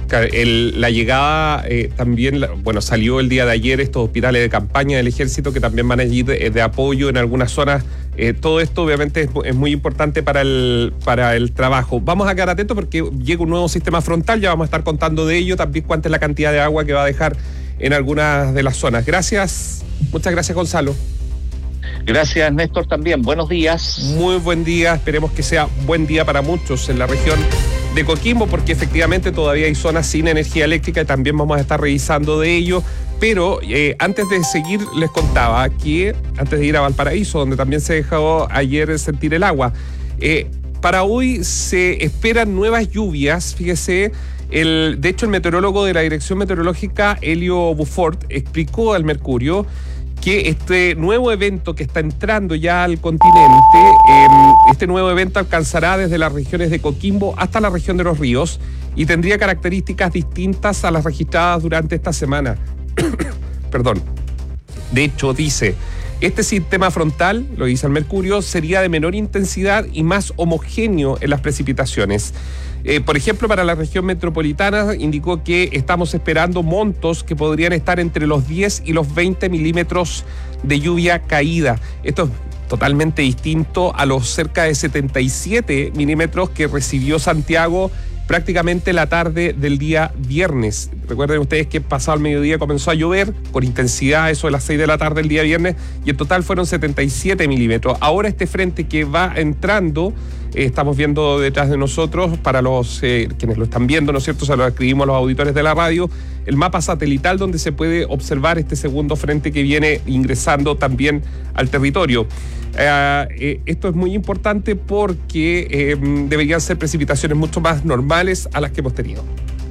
La llegada también, salió el día de ayer estos hospitales de campaña del ejército que también van a ir de apoyo en algunas zonas. Todo esto obviamente es muy importante para el trabajo. Vamos a quedar atentos porque llega un nuevo sistema frontal, ya vamos a estar contando de ello, también cuánta es la cantidad de agua que va a dejar en algunas de las zonas. Gracias, muchas gracias, Gonzalo. Gracias, Néstor, también. Buenos días. Muy buen día, esperemos que sea buen día para muchos en la región de Coquimbo, porque efectivamente todavía hay zonas sin energía eléctrica y también vamos a estar revisando de ello. Pero antes de seguir, les contaba que antes de ir a Valparaíso, donde también se dejó ayer sentir el agua, para hoy se esperan nuevas lluvias, fíjese. De hecho, el meteorólogo de la Dirección Meteorológica, Elio Bufort, explicó al Mercurio que este nuevo evento que está entrando ya al continente, este nuevo evento alcanzará desde las regiones de Coquimbo hasta la región de Los Ríos y tendría características distintas a las registradas durante esta semana. Perdón. De hecho, dice, este sistema frontal, lo dice el Mercurio, sería de menor intensidad y más homogéneo en las precipitaciones. Por ejemplo, para la región metropolitana indicó que estamos esperando montos que podrían estar entre los 10 y los 20 milímetros de lluvia caída. Esto es totalmente distinto a los cerca de 77 milímetros que recibió Santiago prácticamente la tarde del día viernes. Recuerden ustedes que pasado el mediodía comenzó a llover con intensidad, eso de las 6 de la tarde el día viernes, y en total fueron 77 milímetros. Ahora este frente que va entrando, estamos viendo detrás de nosotros, para los quienes lo están viendo, ¿no es cierto? Se lo escribimos a los auditores de la radio, el mapa satelital donde se puede observar este segundo frente que viene ingresando también al territorio. Esto es muy importante porque deberían ser precipitaciones mucho más normales a las que hemos tenido.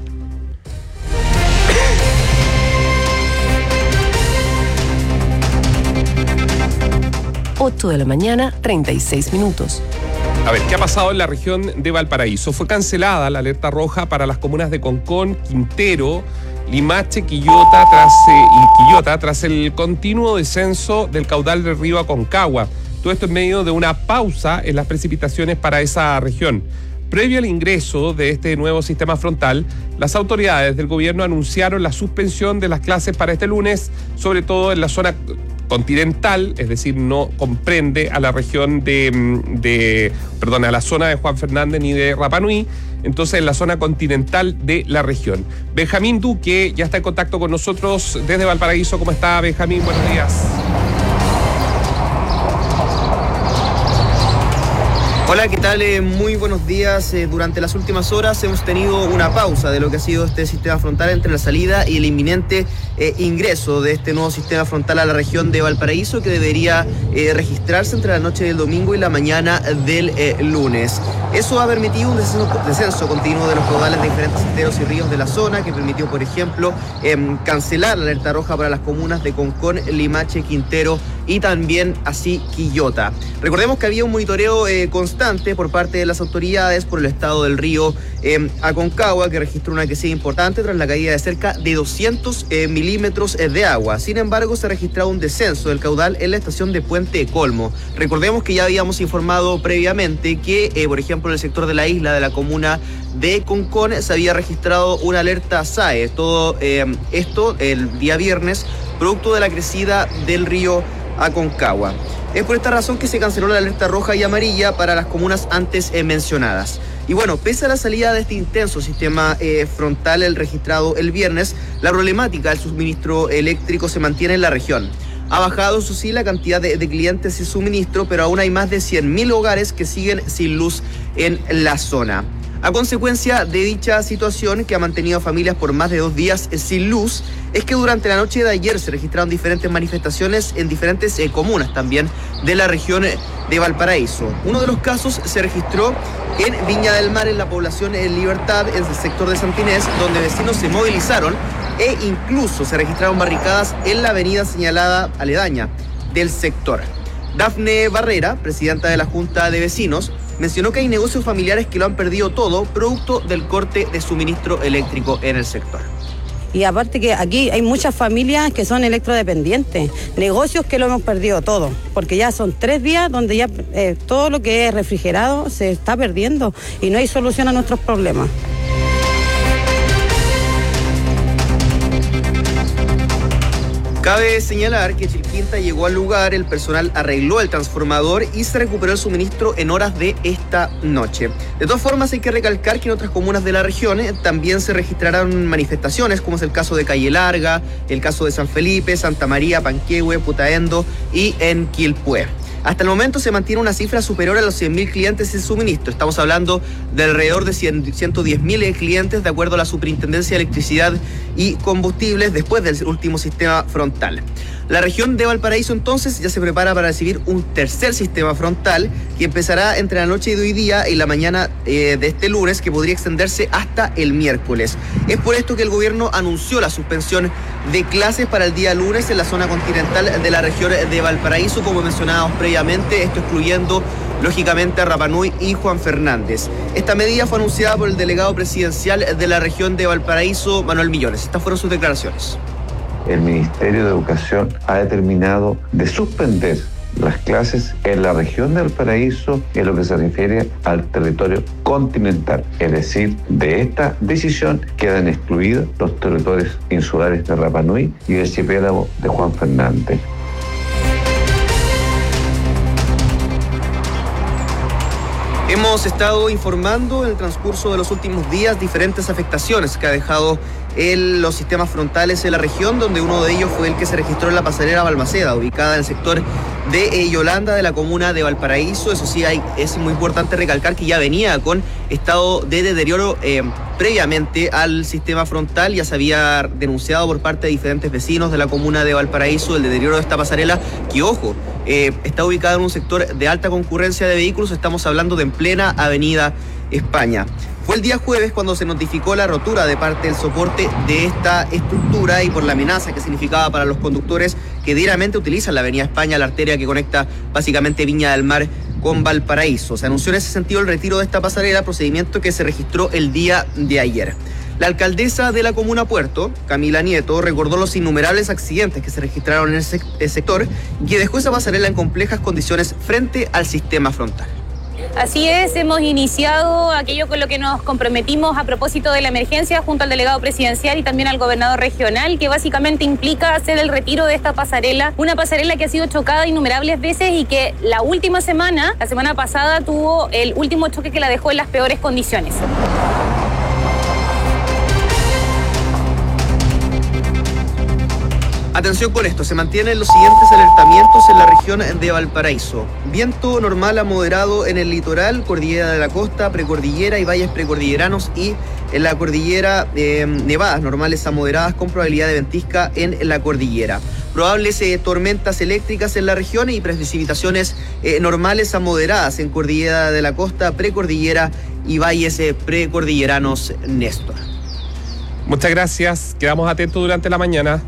Ocho de la mañana, 36 minutos. A ver, ¿qué ha pasado en la región de Valparaíso? Fue cancelada la alerta roja para las comunas de Concón, Quintero, Limache, Quillota tras el continuo descenso del caudal del río Aconcagua. Todo esto en medio de una pausa en las precipitaciones para esa región. Previo al ingreso de este nuevo sistema frontal, las autoridades del gobierno anunciaron la suspensión de las clases para este lunes, sobre todo en la zona continental, es decir, no comprende a la región a la zona de Juan Fernández ni de Rapa Nui, entonces en la zona continental de la región. Benjamín Duque ya está en contacto con nosotros desde Valparaíso. ¿Cómo está, Benjamín? Buenos días. Hola, ¿qué tal? Muy buenos días. Durante las últimas horas hemos tenido una pausa de lo que ha sido este sistema frontal entre la salida y el inminente ingreso de este nuevo sistema frontal a la región de Valparaíso, que debería registrarse entre la noche del domingo y la mañana del lunes. Eso ha permitido un descenso continuo de los caudales de diferentes esteros y ríos de la zona, que permitió, por ejemplo, cancelar la alerta roja para las comunas de Concón, Limache, Quintero y también así Quillota. Recordemos que había un monitoreo constante por parte de las autoridades por el estado del río Aconcagua, que registró una crecida importante tras la caída de cerca de 200 milímetros de agua. Sin embargo, se ha registrado un descenso del caudal en la estación de Puente Colmo. Recordemos que ya habíamos informado previamente que, por ejemplo, en el sector de la isla de la comuna de Concón se había registrado una alerta SAE. Todo esto el día viernes, producto de la crecida del río Aconcagua. Es por esta razón que se canceló la alerta roja y amarilla para las comunas antes mencionadas. Y bueno, pese a la salida de este intenso sistema frontal registrado el viernes, la problemática del suministro eléctrico se mantiene en la región. Ha bajado, eso sí, la cantidad de clientes y suministro, pero aún hay más de 100.000 hogares que siguen sin luz en la zona. A consecuencia de dicha situación, que ha mantenido a familias por más de 2 días sin luz, es que durante la noche de ayer se registraron diferentes manifestaciones en diferentes comunas también de la región de Valparaíso. Uno de los casos se registró en Viña del Mar, en la población Libertad, en el sector de Santinés, donde vecinos se movilizaron e incluso se registraron barricadas en la avenida señalada aledaña del sector. Dafne Barrera, presidenta de la Junta de Vecinos, mencionó que hay negocios familiares que lo han perdido todo producto del corte de suministro eléctrico en el sector. Y aparte que aquí hay muchas familias que son electrodependientes, negocios que lo hemos perdido todo, porque ya son 3 días donde ya todo lo que es refrigerado se está perdiendo y no hay solución a nuestros problemas. Cabe señalar que Chilquinta llegó al lugar, el personal arregló el transformador y se recuperó el suministro en horas de esta noche. De todas formas, hay que recalcar que en otras comunas de la región también se registraron manifestaciones, como es el caso de Calle Larga, el caso de San Felipe, Santa María, Panquehue, Putaendo y en Quilpué. Hasta el momento se mantiene una cifra superior a los 100.000 clientes en suministro. Estamos hablando de alrededor de 110.000 clientes, de acuerdo a la Superintendencia de Electricidad y Combustibles, después del último sistema frontal. La región de Valparaíso entonces ya se prepara para recibir un tercer sistema frontal que empezará entre la noche de hoy día y la mañana de este lunes, que podría extenderse hasta el miércoles. Es por esto que el gobierno anunció la suspensión de clases para el día lunes en la zona continental de la región de Valparaíso, como mencionábamos previamente, esto excluyendo lógicamente a Rapa Nui y Juan Fernández. Esta medida fue anunciada por el delegado presidencial de la región de Valparaíso, Manuel Millones. Estas fueron sus declaraciones. El Ministerio de Educación ha determinado de suspender las clases en la región de Valparaíso en lo que se refiere al territorio continental. Es decir, de esta decisión quedan excluidos los territorios insulares de Rapa Nui y el archipiélago de Juan Fernández. Hemos estado informando en el transcurso de los últimos días diferentes afectaciones que ha dejado los sistemas frontales en la región, donde uno de ellos fue el que se registró en la pasarela Balmaceda, ubicada en el sector de Yolanda de la comuna de Valparaíso. Eso sí, es muy importante recalcar que ya venía con estado de deterioro previamente al sistema frontal. Ya se había denunciado por parte de diferentes vecinos de la comuna de Valparaíso el deterioro de esta pasarela, que ojo, está ubicada en un sector de alta concurrencia de vehículos. Estamos hablando de en plena avenida España. Fue el día jueves cuando se notificó la rotura de parte del soporte de esta estructura y por la amenaza que significaba para los conductores que diariamente utilizan la avenida España, la arteria que conecta básicamente Viña del Mar con Valparaíso. Se anunció en ese sentido el retiro de esta pasarela, procedimiento que se registró el día de ayer. La alcaldesa de la comuna Puerto, Camila Nieto, recordó los innumerables accidentes que se registraron en ese sector y que dejó esa pasarela en complejas condiciones frente al sistema frontal. Así es, hemos iniciado aquello con lo que nos comprometimos a propósito de la emergencia junto al delegado presidencial y también al gobernador regional, que básicamente implica hacer el retiro de esta pasarela, una pasarela que ha sido chocada innumerables veces y que la semana pasada tuvo el último choque que la dejó en las peores condiciones. Atención con esto, se mantienen los siguientes alertamientos en la región de Valparaíso. Viento normal a moderado en el litoral, cordillera de la costa, precordillera y valles precordilleranos, y en la cordillera nevadas normales a moderadas con probabilidad de ventisca en la cordillera. Probables tormentas eléctricas en la región y precipitaciones normales a moderadas en cordillera de la costa, precordillera y valles precordilleranos, Néstor. Muchas gracias, quedamos atentos durante la mañana.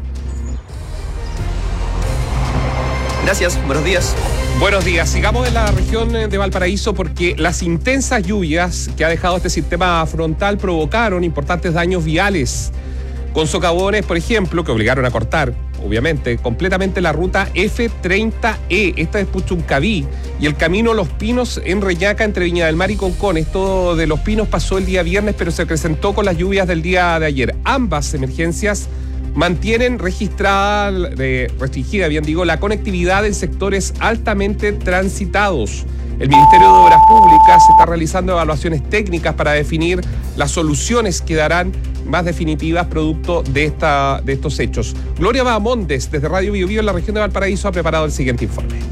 Gracias, buenos días. Buenos días, sigamos en la región de Valparaíso porque las intensas lluvias que ha dejado este sistema frontal provocaron importantes daños viales, con socavones, por ejemplo, que obligaron a cortar, obviamente, completamente la ruta F30E, esta es Puchuncaví, y el camino Los Pinos en Reñaca entre Viña del Mar y Concón. Esto de Los Pinos pasó el día viernes, pero se acrecentó con las lluvias del día de ayer. Ambas emergencias mantienen restringida, la conectividad en sectores altamente transitados. El Ministerio de Obras Públicas está realizando evaluaciones técnicas para definir las soluciones que darán más definitivas producto de estos hechos. Gloria Bahamondes, desde Radio Bio Bio en la región de Valparaíso, ha preparado el siguiente informe.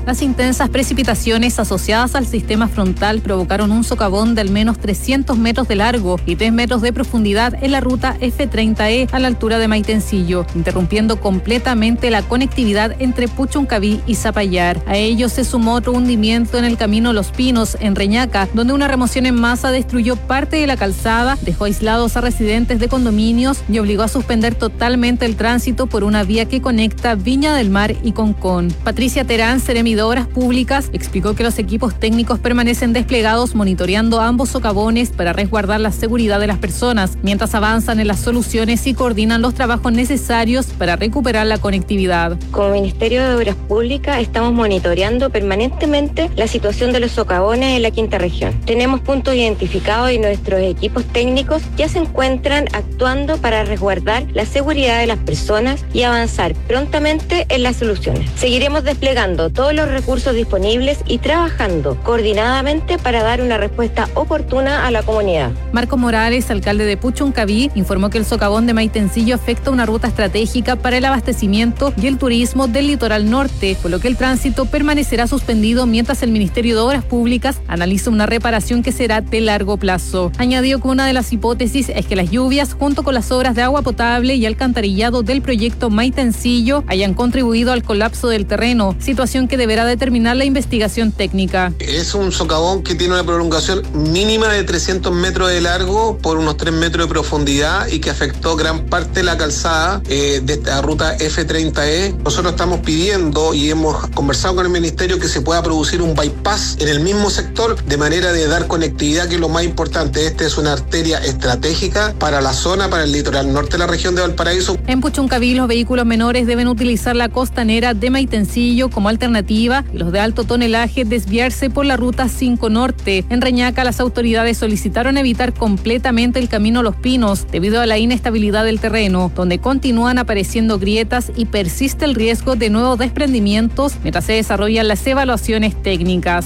Las intensas precipitaciones asociadas al sistema frontal provocaron un socavón de al menos 300 metros de largo y 3 metros de profundidad en la ruta F30E a la altura de Maitencillo, interrumpiendo completamente la conectividad entre Puchuncaví y Zapallar. A ello se sumó otro hundimiento en el camino Los Pinos, en Reñaca, donde una remoción en masa destruyó parte de la calzada, dejó aislados a residentes de condominios y obligó a suspender totalmente el tránsito por una vía que conecta Viña del Mar y Concón. Patricia Terán, seremi de Obras Públicas, explicó que los equipos técnicos permanecen desplegados monitoreando ambos socavones para resguardar la seguridad de las personas, mientras avanzan en las soluciones y coordinan los trabajos necesarios para recuperar la conectividad. Como Ministerio de Obras Públicas estamos monitoreando permanentemente la situación de los socavones en la quinta región. Tenemos puntos identificados y nuestros equipos técnicos ya se encuentran actuando para resguardar la seguridad de las personas y avanzar prontamente en las soluciones. Seguiremos desplegando todos los recursos disponibles y trabajando coordinadamente para dar una respuesta oportuna a la comunidad. Marco Morales, alcalde de Puchuncaví, informó que el socavón de Maitencillo afecta una ruta estratégica para el abastecimiento y el turismo del litoral norte, por lo que el tránsito permanecerá suspendido mientras el Ministerio de Obras Públicas analiza una reparación que será de largo plazo. Añadió que una de las hipótesis es que las lluvias, junto con las obras de agua potable y alcantarillado del proyecto Maitencillo, hayan contribuido al colapso del terreno, situación que deberá determinar la investigación técnica. Es un socavón que tiene una prolongación mínima de 300 metros de largo por unos 3 metros de profundidad y que afectó gran parte de la calzada de esta ruta F30E. Nosotros estamos pidiendo y hemos conversado con el Ministerio que se pueda producir un bypass en el mismo sector de manera de dar conectividad, que es lo más importante. Esta es una arteria estratégica para la zona, para el litoral norte de la región de Valparaíso. En Puchuncaví, los vehículos menores deben utilizar la costanera de Maitencillo como alternativa y los de alto tonelaje desviarse por la ruta 5 Norte. En Reñaca, las autoridades solicitaron evitar completamente el camino Los Pinos debido a la inestabilidad del terreno, donde continúan apareciendo grietas y persiste el riesgo de nuevos desprendimientos mientras se desarrollan las evaluaciones técnicas.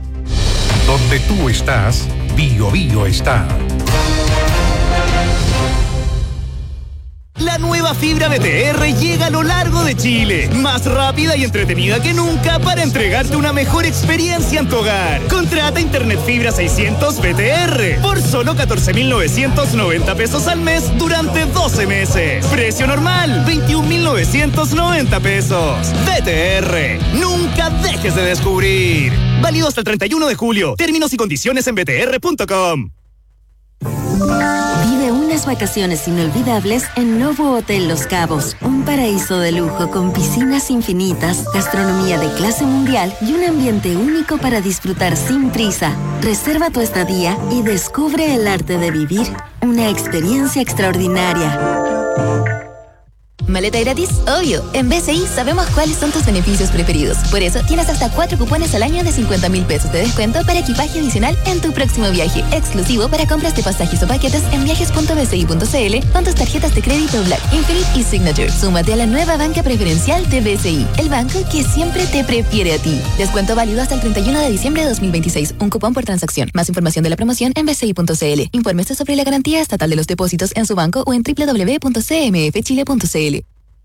Donde tú estás, BioBio está. La nueva fibra BTR llega a lo largo de Chile, más rápida y entretenida que nunca para entregarte una mejor experiencia en tu hogar. Contrata Internet Fibra 600 BTR por solo 14.990 pesos al mes durante 12 meses. Precio normal, 21.990 pesos. BTR, nunca dejes de descubrir. Válido hasta el 31 de julio. Términos y condiciones en btr.com. Vive unas vacaciones inolvidables en Novo Hotel Los Cabos, un paraíso de lujo con piscinas infinitas, gastronomía de clase mundial y un ambiente único para disfrutar sin prisa. Reserva tu estadía y descubre el arte de vivir una experiencia extraordinaria. ¿Maleta gratis? Obvio. En BCI sabemos cuáles son tus beneficios preferidos. Por eso tienes hasta 4 cupones al año de 50.000 pesos de descuento para equipaje adicional en tu próximo viaje. Exclusivo para compras de pasajes o paquetes en viajes.bci.cl con tus tarjetas de crédito Black, Infinite y Signature. Súmate a la nueva banca preferencial de BCI, el banco que siempre te prefiere a ti. Descuento válido hasta el 31 de diciembre de 2026. Un cupón por transacción. Más información de la promoción en bci.cl. Infórmese sobre la garantía estatal de los depósitos en su banco o en www.cmfchile.cl.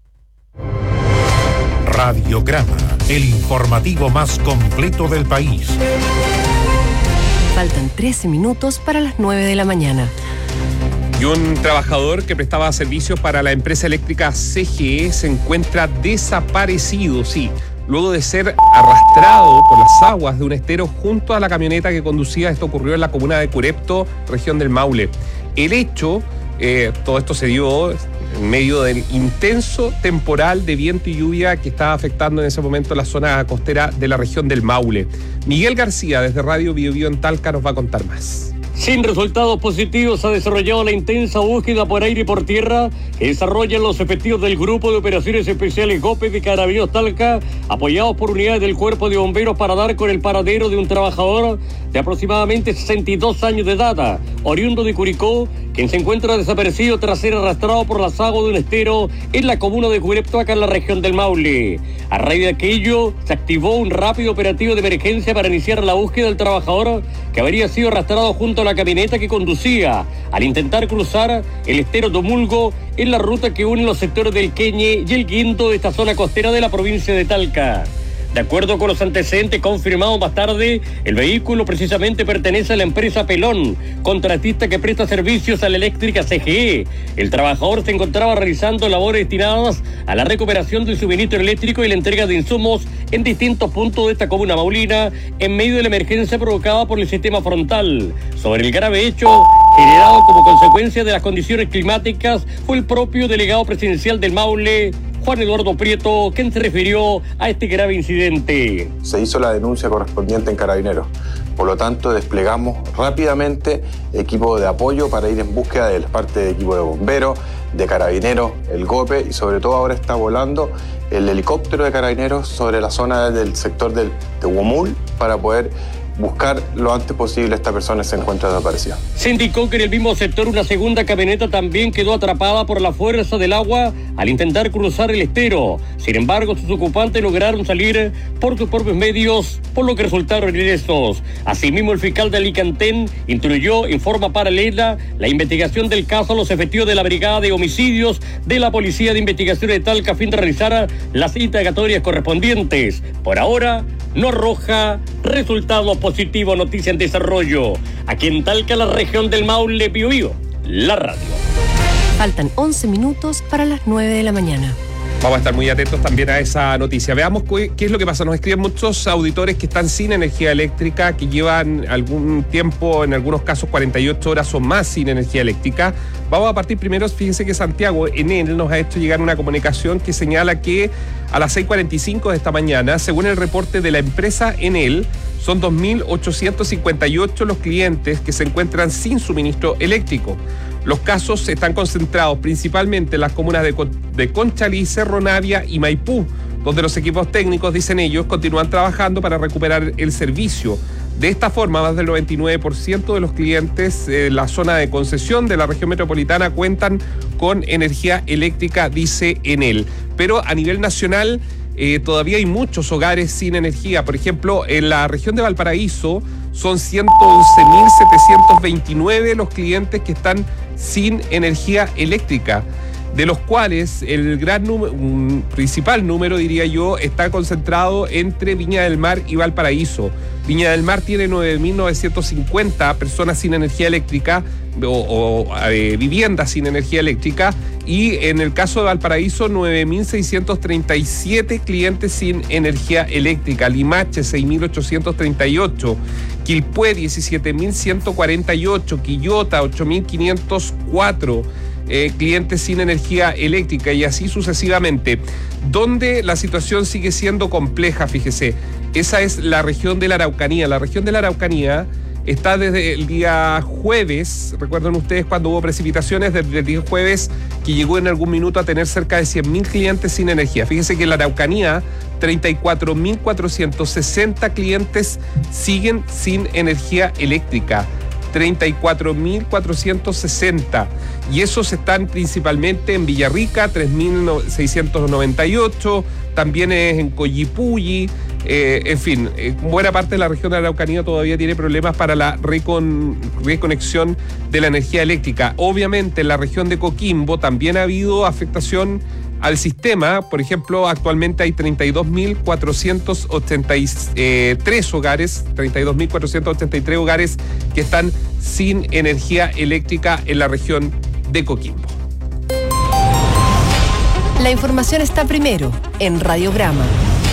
Radiograma, el informativo más completo del país. Faltan 13 minutos para las 9 de la mañana. Y un trabajador que prestaba servicios para la empresa eléctrica CGE se encuentra desaparecido, sí, luego de ser arrastrado por las aguas de un estero junto a la camioneta que conducía. Esto ocurrió en la comuna de Curepto, región del Maule. El hecho, todo esto se dio en medio del intenso temporal de viento y lluvia que estaba afectando en ese momento la zona costera de la región del Maule. Miguel García, desde Radio BioBio en Talca, nos va a contar más. Sin resultados positivos, ha desarrollado la intensa búsqueda por aire y por tierra que desarrollan los efectivos del Grupo de Operaciones Especiales GOPE de Carabineros Talca, apoyados por unidades del Cuerpo de Bomberos para dar con el paradero de un trabajador de aproximadamente 62 años de edad, oriundo de Curicó, quien se encuentra desaparecido tras ser arrastrado por las aguas de un estero en la comuna de Curepto, acá en la región del Maule. A raíz de aquello, se activó un rápido operativo de emergencia para iniciar la búsqueda del trabajador que habría sido arrastrado junto a la camioneta que conducía al intentar cruzar el estero Tomulgo en la ruta que une los sectores del Queñe y el Guinto de esta zona costera de la provincia de Talca. De acuerdo con los antecedentes confirmados más tarde, el vehículo precisamente pertenece a la empresa Pelón, contratista que presta servicios a la eléctrica CGE. El trabajador se encontraba realizando labores destinadas a la recuperación del suministro eléctrico y la entrega de insumos en distintos puntos de esta comuna maulina en medio de la emergencia provocada por el sistema frontal. Sobre el grave hecho generado como consecuencia de las condiciones climáticas fue el propio delegado presidencial del Maule, Juan Eduardo Prieto, quien se refirió a este grave incidente. Se hizo la denuncia correspondiente en Carabineros. Por lo tanto, desplegamos rápidamente equipo de apoyo para ir en búsqueda de parte de equipo de bomberos, de Carabineros, el GOPE y sobre todo ahora está volando el helicóptero de Carabineros sobre la zona del sector de Huemul para poder buscar lo antes posible a esta persona que se encuentra desaparecida. Se indicó que en el mismo sector una segunda camioneta también quedó atrapada por la fuerza del agua al intentar cruzar el estero. Sin embargo, sus ocupantes lograron salir por sus propios medios, por lo que resultaron ilesos. Asimismo, el fiscal de Alicantén instruyó en forma paralela la investigación del caso a los efectivos de la Brigada de Homicidios de la Policía de Investigaciones de Talca a fin de realizar las indagatorias correspondientes. Por ahora, no arroja resultados positivos. Noticia en desarrollo. Aquí en Talca, la región del Maule, Biobío, la radio. Faltan 11 minutos para las 9 de la mañana. Vamos a estar muy atentos también a esa noticia. Veamos qué es lo que pasa. Nos escriben muchos auditores que están sin energía eléctrica, que llevan algún tiempo, en algunos casos 48 horas o más sin energía eléctrica. Vamos a partir primero, fíjense que Santiago Enel nos ha hecho llegar una comunicación que señala que a las 6:45 de esta mañana, según el reporte de la empresa Enel, son 2.858 los clientes que se encuentran sin suministro eléctrico. Los casos están concentrados principalmente en las comunas de Conchalí, Cerro Navia y Maipú, donde los equipos técnicos, dicen ellos, continúan trabajando para recuperar el servicio. De esta forma, más del 99% de los clientes en la zona de concesión de la región metropolitana cuentan con energía eléctrica, dice Enel. Pero a nivel nacional todavía hay muchos hogares sin energía. Por ejemplo, en la región de Valparaíso son 111.729 los clientes que están sin energía eléctrica, de los cuales el principal número, diría yo, está concentrado entre Viña del Mar y Valparaíso. Viña del Mar tiene 9.950 personas sin energía eléctrica o viviendas sin energía eléctrica, y en el caso de Valparaíso 9.637 clientes sin energía eléctrica. Limache 6.838, Quilpué 17.148, Quillota 8.504 clientes sin energía eléctrica, y así sucesivamente. Donde la situación sigue siendo compleja, fíjese, esa es la región de la Araucanía. La región de la Araucanía está desde el día jueves, recuerdan ustedes cuando hubo precipitaciones, desde el día jueves, que llegó en algún minuto a tener cerca de 100.000 clientes sin energía. Fíjense que en la Araucanía 34.460 clientes siguen sin energía eléctrica. 34.460, y esos están principalmente en Villarrica, 3.698, también es en Collipulli, en fin, buena parte de la región de la Araucanía todavía tiene problemas para la reconexión de la energía eléctrica. Obviamente en la región de Coquimbo también ha habido afectación al sistema. Por ejemplo, actualmente hay 32.483 hogares que están sin energía eléctrica en la región de Coquimbo. La información está primero en Radiograma.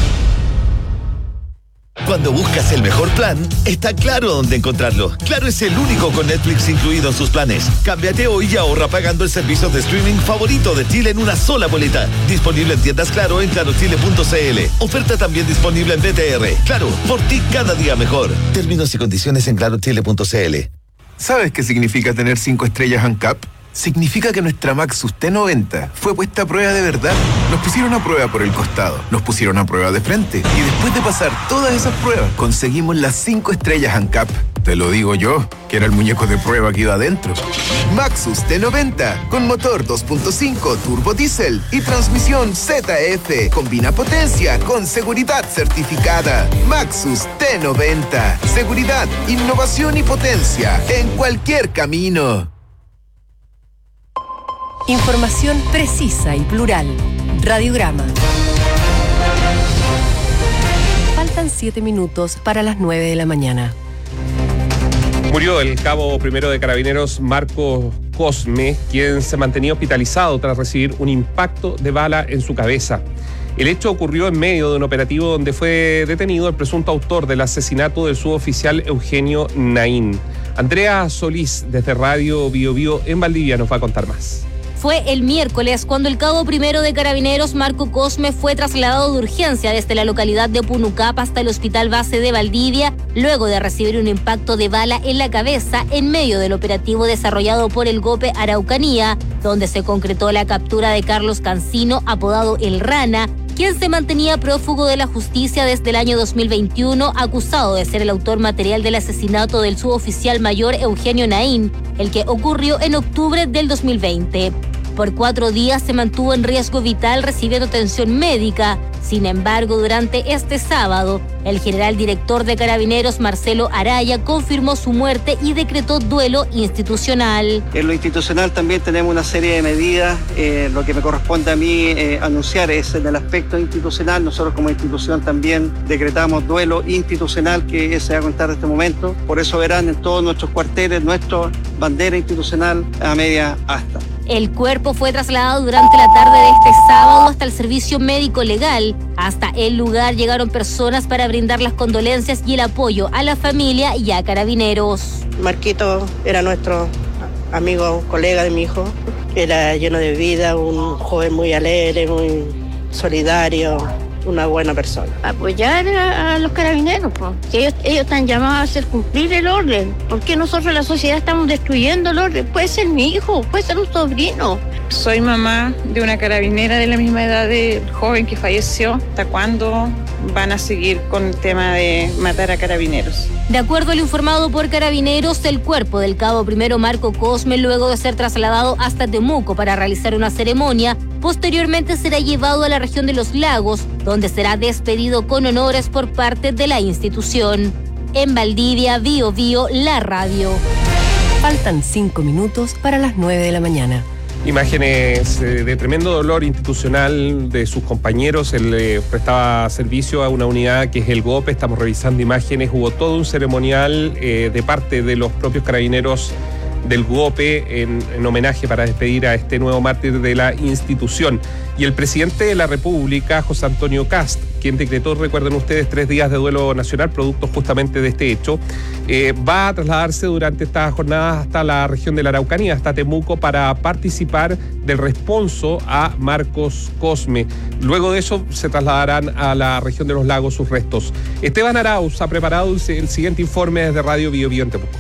Cuando buscas el mejor plan, está Claro dónde encontrarlo. Claro es el único con Netflix incluido en sus planes. Cámbiate hoy y ahorra pagando el servicio de streaming favorito de Chile en una sola boleta. Disponible en tiendas Claro en clarochile.cl. Oferta también disponible en BTR. Claro, por ti cada día mejor. Términos y condiciones en clarochile.cl. ¿Sabes qué significa tener 5 estrellas ANCAP? Significa que nuestra Maxus T90 fue puesta a prueba de verdad. Nos pusieron a prueba por el costado, nos pusieron a prueba de frente, y después de pasar todas esas pruebas, conseguimos las 5 estrellas ANCAP. Te lo digo yo, que era el muñeco de prueba que iba adentro. Maxus T90, con motor 2.5 turbo diésel y transmisión ZF. Combina potencia con seguridad certificada. Maxus T90, seguridad, innovación y potencia en cualquier camino. Información precisa y plural. Radiograma. Faltan 7 minutos para las 9 de la mañana. Murió el cabo primero de Carabineros Marcos Cosme, quien se mantenía hospitalizado tras recibir un impacto de bala en su cabeza. El hecho ocurrió en medio de un operativo donde fue detenido el presunto autor del asesinato del suboficial Eugenio Naín. Andrea Solís, desde Radio Bio Bio en Valdivia, nos va a contar más. Fue el miércoles cuando el cabo primero de Carabineros, Marco Cosme, fue trasladado de urgencia desde la localidad de Punucap hasta el Hospital Base de Valdivia, luego de recibir un impacto de bala en la cabeza en medio del operativo desarrollado por el GOPE Araucanía, donde se concretó la captura de Carlos Cancino, apodado El Rana, quien se mantenía prófugo de la justicia desde el año 2021, acusado de ser el autor material del asesinato del suboficial mayor Eugenio Naín, el que ocurrió en octubre del 2020. Por 4 días se mantuvo en riesgo vital recibiendo atención médica. Sin embargo, durante este sábado, el general director de Carabineros, Marcelo Araya, confirmó su muerte y decretó duelo institucional. En lo institucional también tenemos una serie de medidas. Lo que me corresponde a mí anunciar es en el aspecto institucional. Nosotros como institución también decretamos duelo institucional que se va a contar en este momento. Por eso verán en todos nuestros cuarteles nuestra bandera institucional a media asta. El cuerpo fue trasladado durante la tarde de este sábado hasta el servicio médico legal. Hasta el lugar llegaron personas para brindar las condolencias y el apoyo a la familia y a Carabineros. Marquito era nuestro amigo, colega de mi hijo. Era lleno de vida, un joven muy alegre, muy solidario, una buena persona. Apoyar a los carabineros, pues, que ellos están llamados a hacer cumplir el orden. ¿Por qué nosotros la sociedad estamos destruyendo el orden? Puede ser mi hijo, puede ser un sobrino. Soy mamá de una carabinera de la misma edad del joven que falleció. ¿Hasta cuándo van a seguir con el tema de matar a carabineros? De acuerdo a lo informado por Carabineros, el cuerpo del cabo primero Marco Cosme, luego de ser trasladado hasta Temuco para realizar una ceremonia, posteriormente será llevado a la región de Los Lagos, donde será despedido con honores por parte de la institución. En Valdivia, Bio Bio, la radio. Faltan 5 minutos para las 9 de la mañana. Imágenes de tremendo dolor institucional de sus compañeros. Él prestaba servicio a una unidad que es el GOPE. Estamos revisando imágenes. Hubo todo un ceremonial de parte de los propios carabineros del GOPE en homenaje para despedir a este nuevo mártir de la institución. Y el presidente de la República, José Antonio Kast, quien decretó, recuerden ustedes, 3 días de duelo nacional, producto justamente de este hecho, va a trasladarse durante estas jornadas hasta la región de la Araucanía, hasta Temuco, para participar del responso a Marcos Cosme. Luego de eso se trasladarán a la región de Los Lagos sus restos. Esteban Arauz ha preparado el siguiente informe desde Radio Bio Bio en Temuco.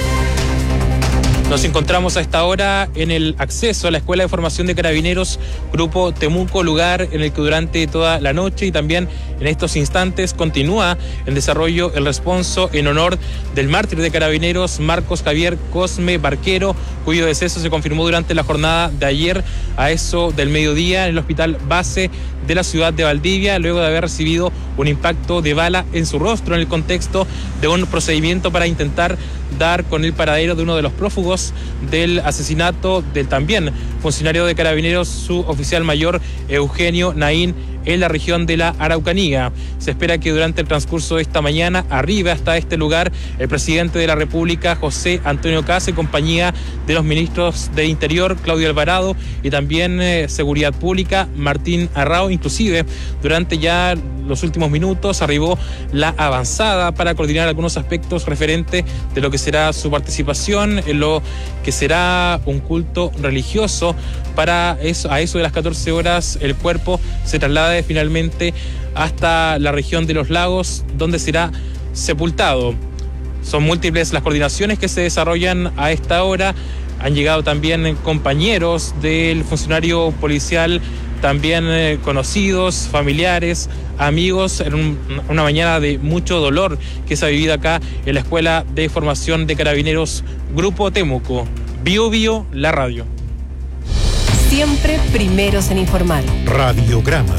Nos encontramos a esta hora en el acceso a la Escuela de Formación de Carabineros, Grupo Temuco, lugar en el que durante toda la noche y también en estos instantes continúa en desarrollo el responso en honor del mártir de Carabineros, Marcos Javier Cosme Barquero, cuyo deceso se confirmó durante la jornada de ayer a eso del mediodía en el Hospital Base de la ciudad de Valdivia, luego de haber recibido un impacto de bala en su rostro en el contexto de un procedimiento para intentar dar con el paradero de uno de los prófugos del asesinato del también funcionario de Carabineros, su oficial mayor Eugenio Naín, en la región de la Araucanía. Se espera que durante el transcurso de esta mañana arribe hasta este lugar el presidente de la República, José Antonio Kast, en compañía de los ministros de Interior, Claudio Alvarado, y también Seguridad Pública, Martín Arrao. Inclusive, durante ya los últimos minutos arribó la avanzada para coordinar algunos aspectos referentes de lo que será su participación en lo que será un culto religioso. Para eso, a eso de las 14 horas, el cuerpo se traslada finalmente hasta la región de Los Lagos, donde será sepultado. Son múltiples las coordinaciones que se desarrollan a esta hora. Han llegado también compañeros del funcionario policial, también conocidos, familiares, amigos, en una mañana de mucho dolor que se ha vivido acá en la Escuela de Formación de Carabineros Grupo Temuco. Bio Bio, la radio. Siempre primeros en informar. Radiograma.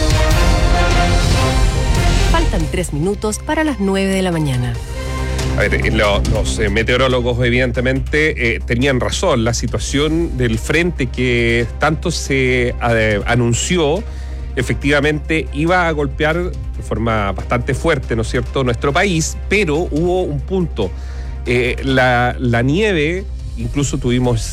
Faltan 3 minutos para las 9 de la mañana. A ver, los meteorólogos evidentemente tenían razón. La situación del frente que tanto se anunció efectivamente iba a golpear de forma bastante fuerte, ¿no es cierto?, nuestro país, pero hubo un punto. La nieve, incluso tuvimos...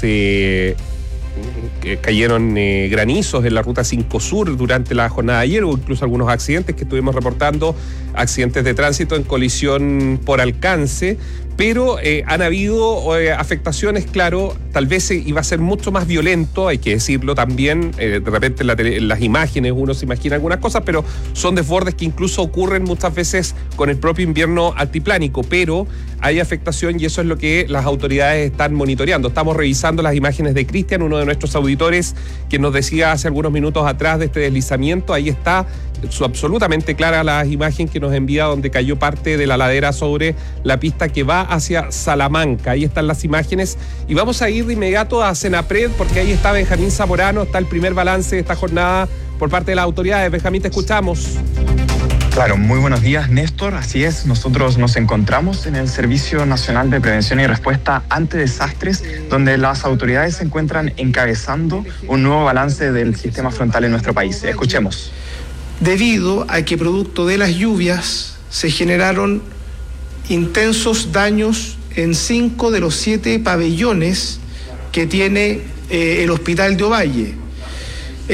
cayeron granizos en la ruta 5 Sur durante la jornada de ayer, o incluso algunos accidentes que estuvimos reportando, accidentes de tránsito en colisión por alcance, pero han habido afectaciones, claro, tal vez iba a ser mucho más violento, hay que decirlo también, de repente en las imágenes uno se imagina algunas cosas, pero son desbordes que incluso ocurren muchas veces con el propio invierno altiplánico, pero hay afectación y eso es lo que las autoridades están monitoreando. Estamos revisando las imágenes de Cristian, uno de nuestros auditores, que nos decía hace algunos minutos atrás de este deslizamiento. Ahí está absolutamente clara la imagen que nos envía, donde cayó parte de la ladera sobre la pista que va hacia Salamanca. Ahí están las imágenes y vamos a ir de inmediato a Senapred, porque ahí está Benjamín Zamorano, está el primer balance de esta jornada por parte de las autoridades. Benjamín, te escuchamos. Claro, muy buenos días, Néstor. Así es, nosotros nos encontramos en el Servicio Nacional de Prevención y Respuesta ante Desastres, donde las autoridades se encuentran encabezando un nuevo balance del sistema frontal en nuestro país. Escuchemos. Debido a que producto de las lluvias se generaron intensos daños en 5 de los 7 pabellones que tiene el Hospital de Ovalle.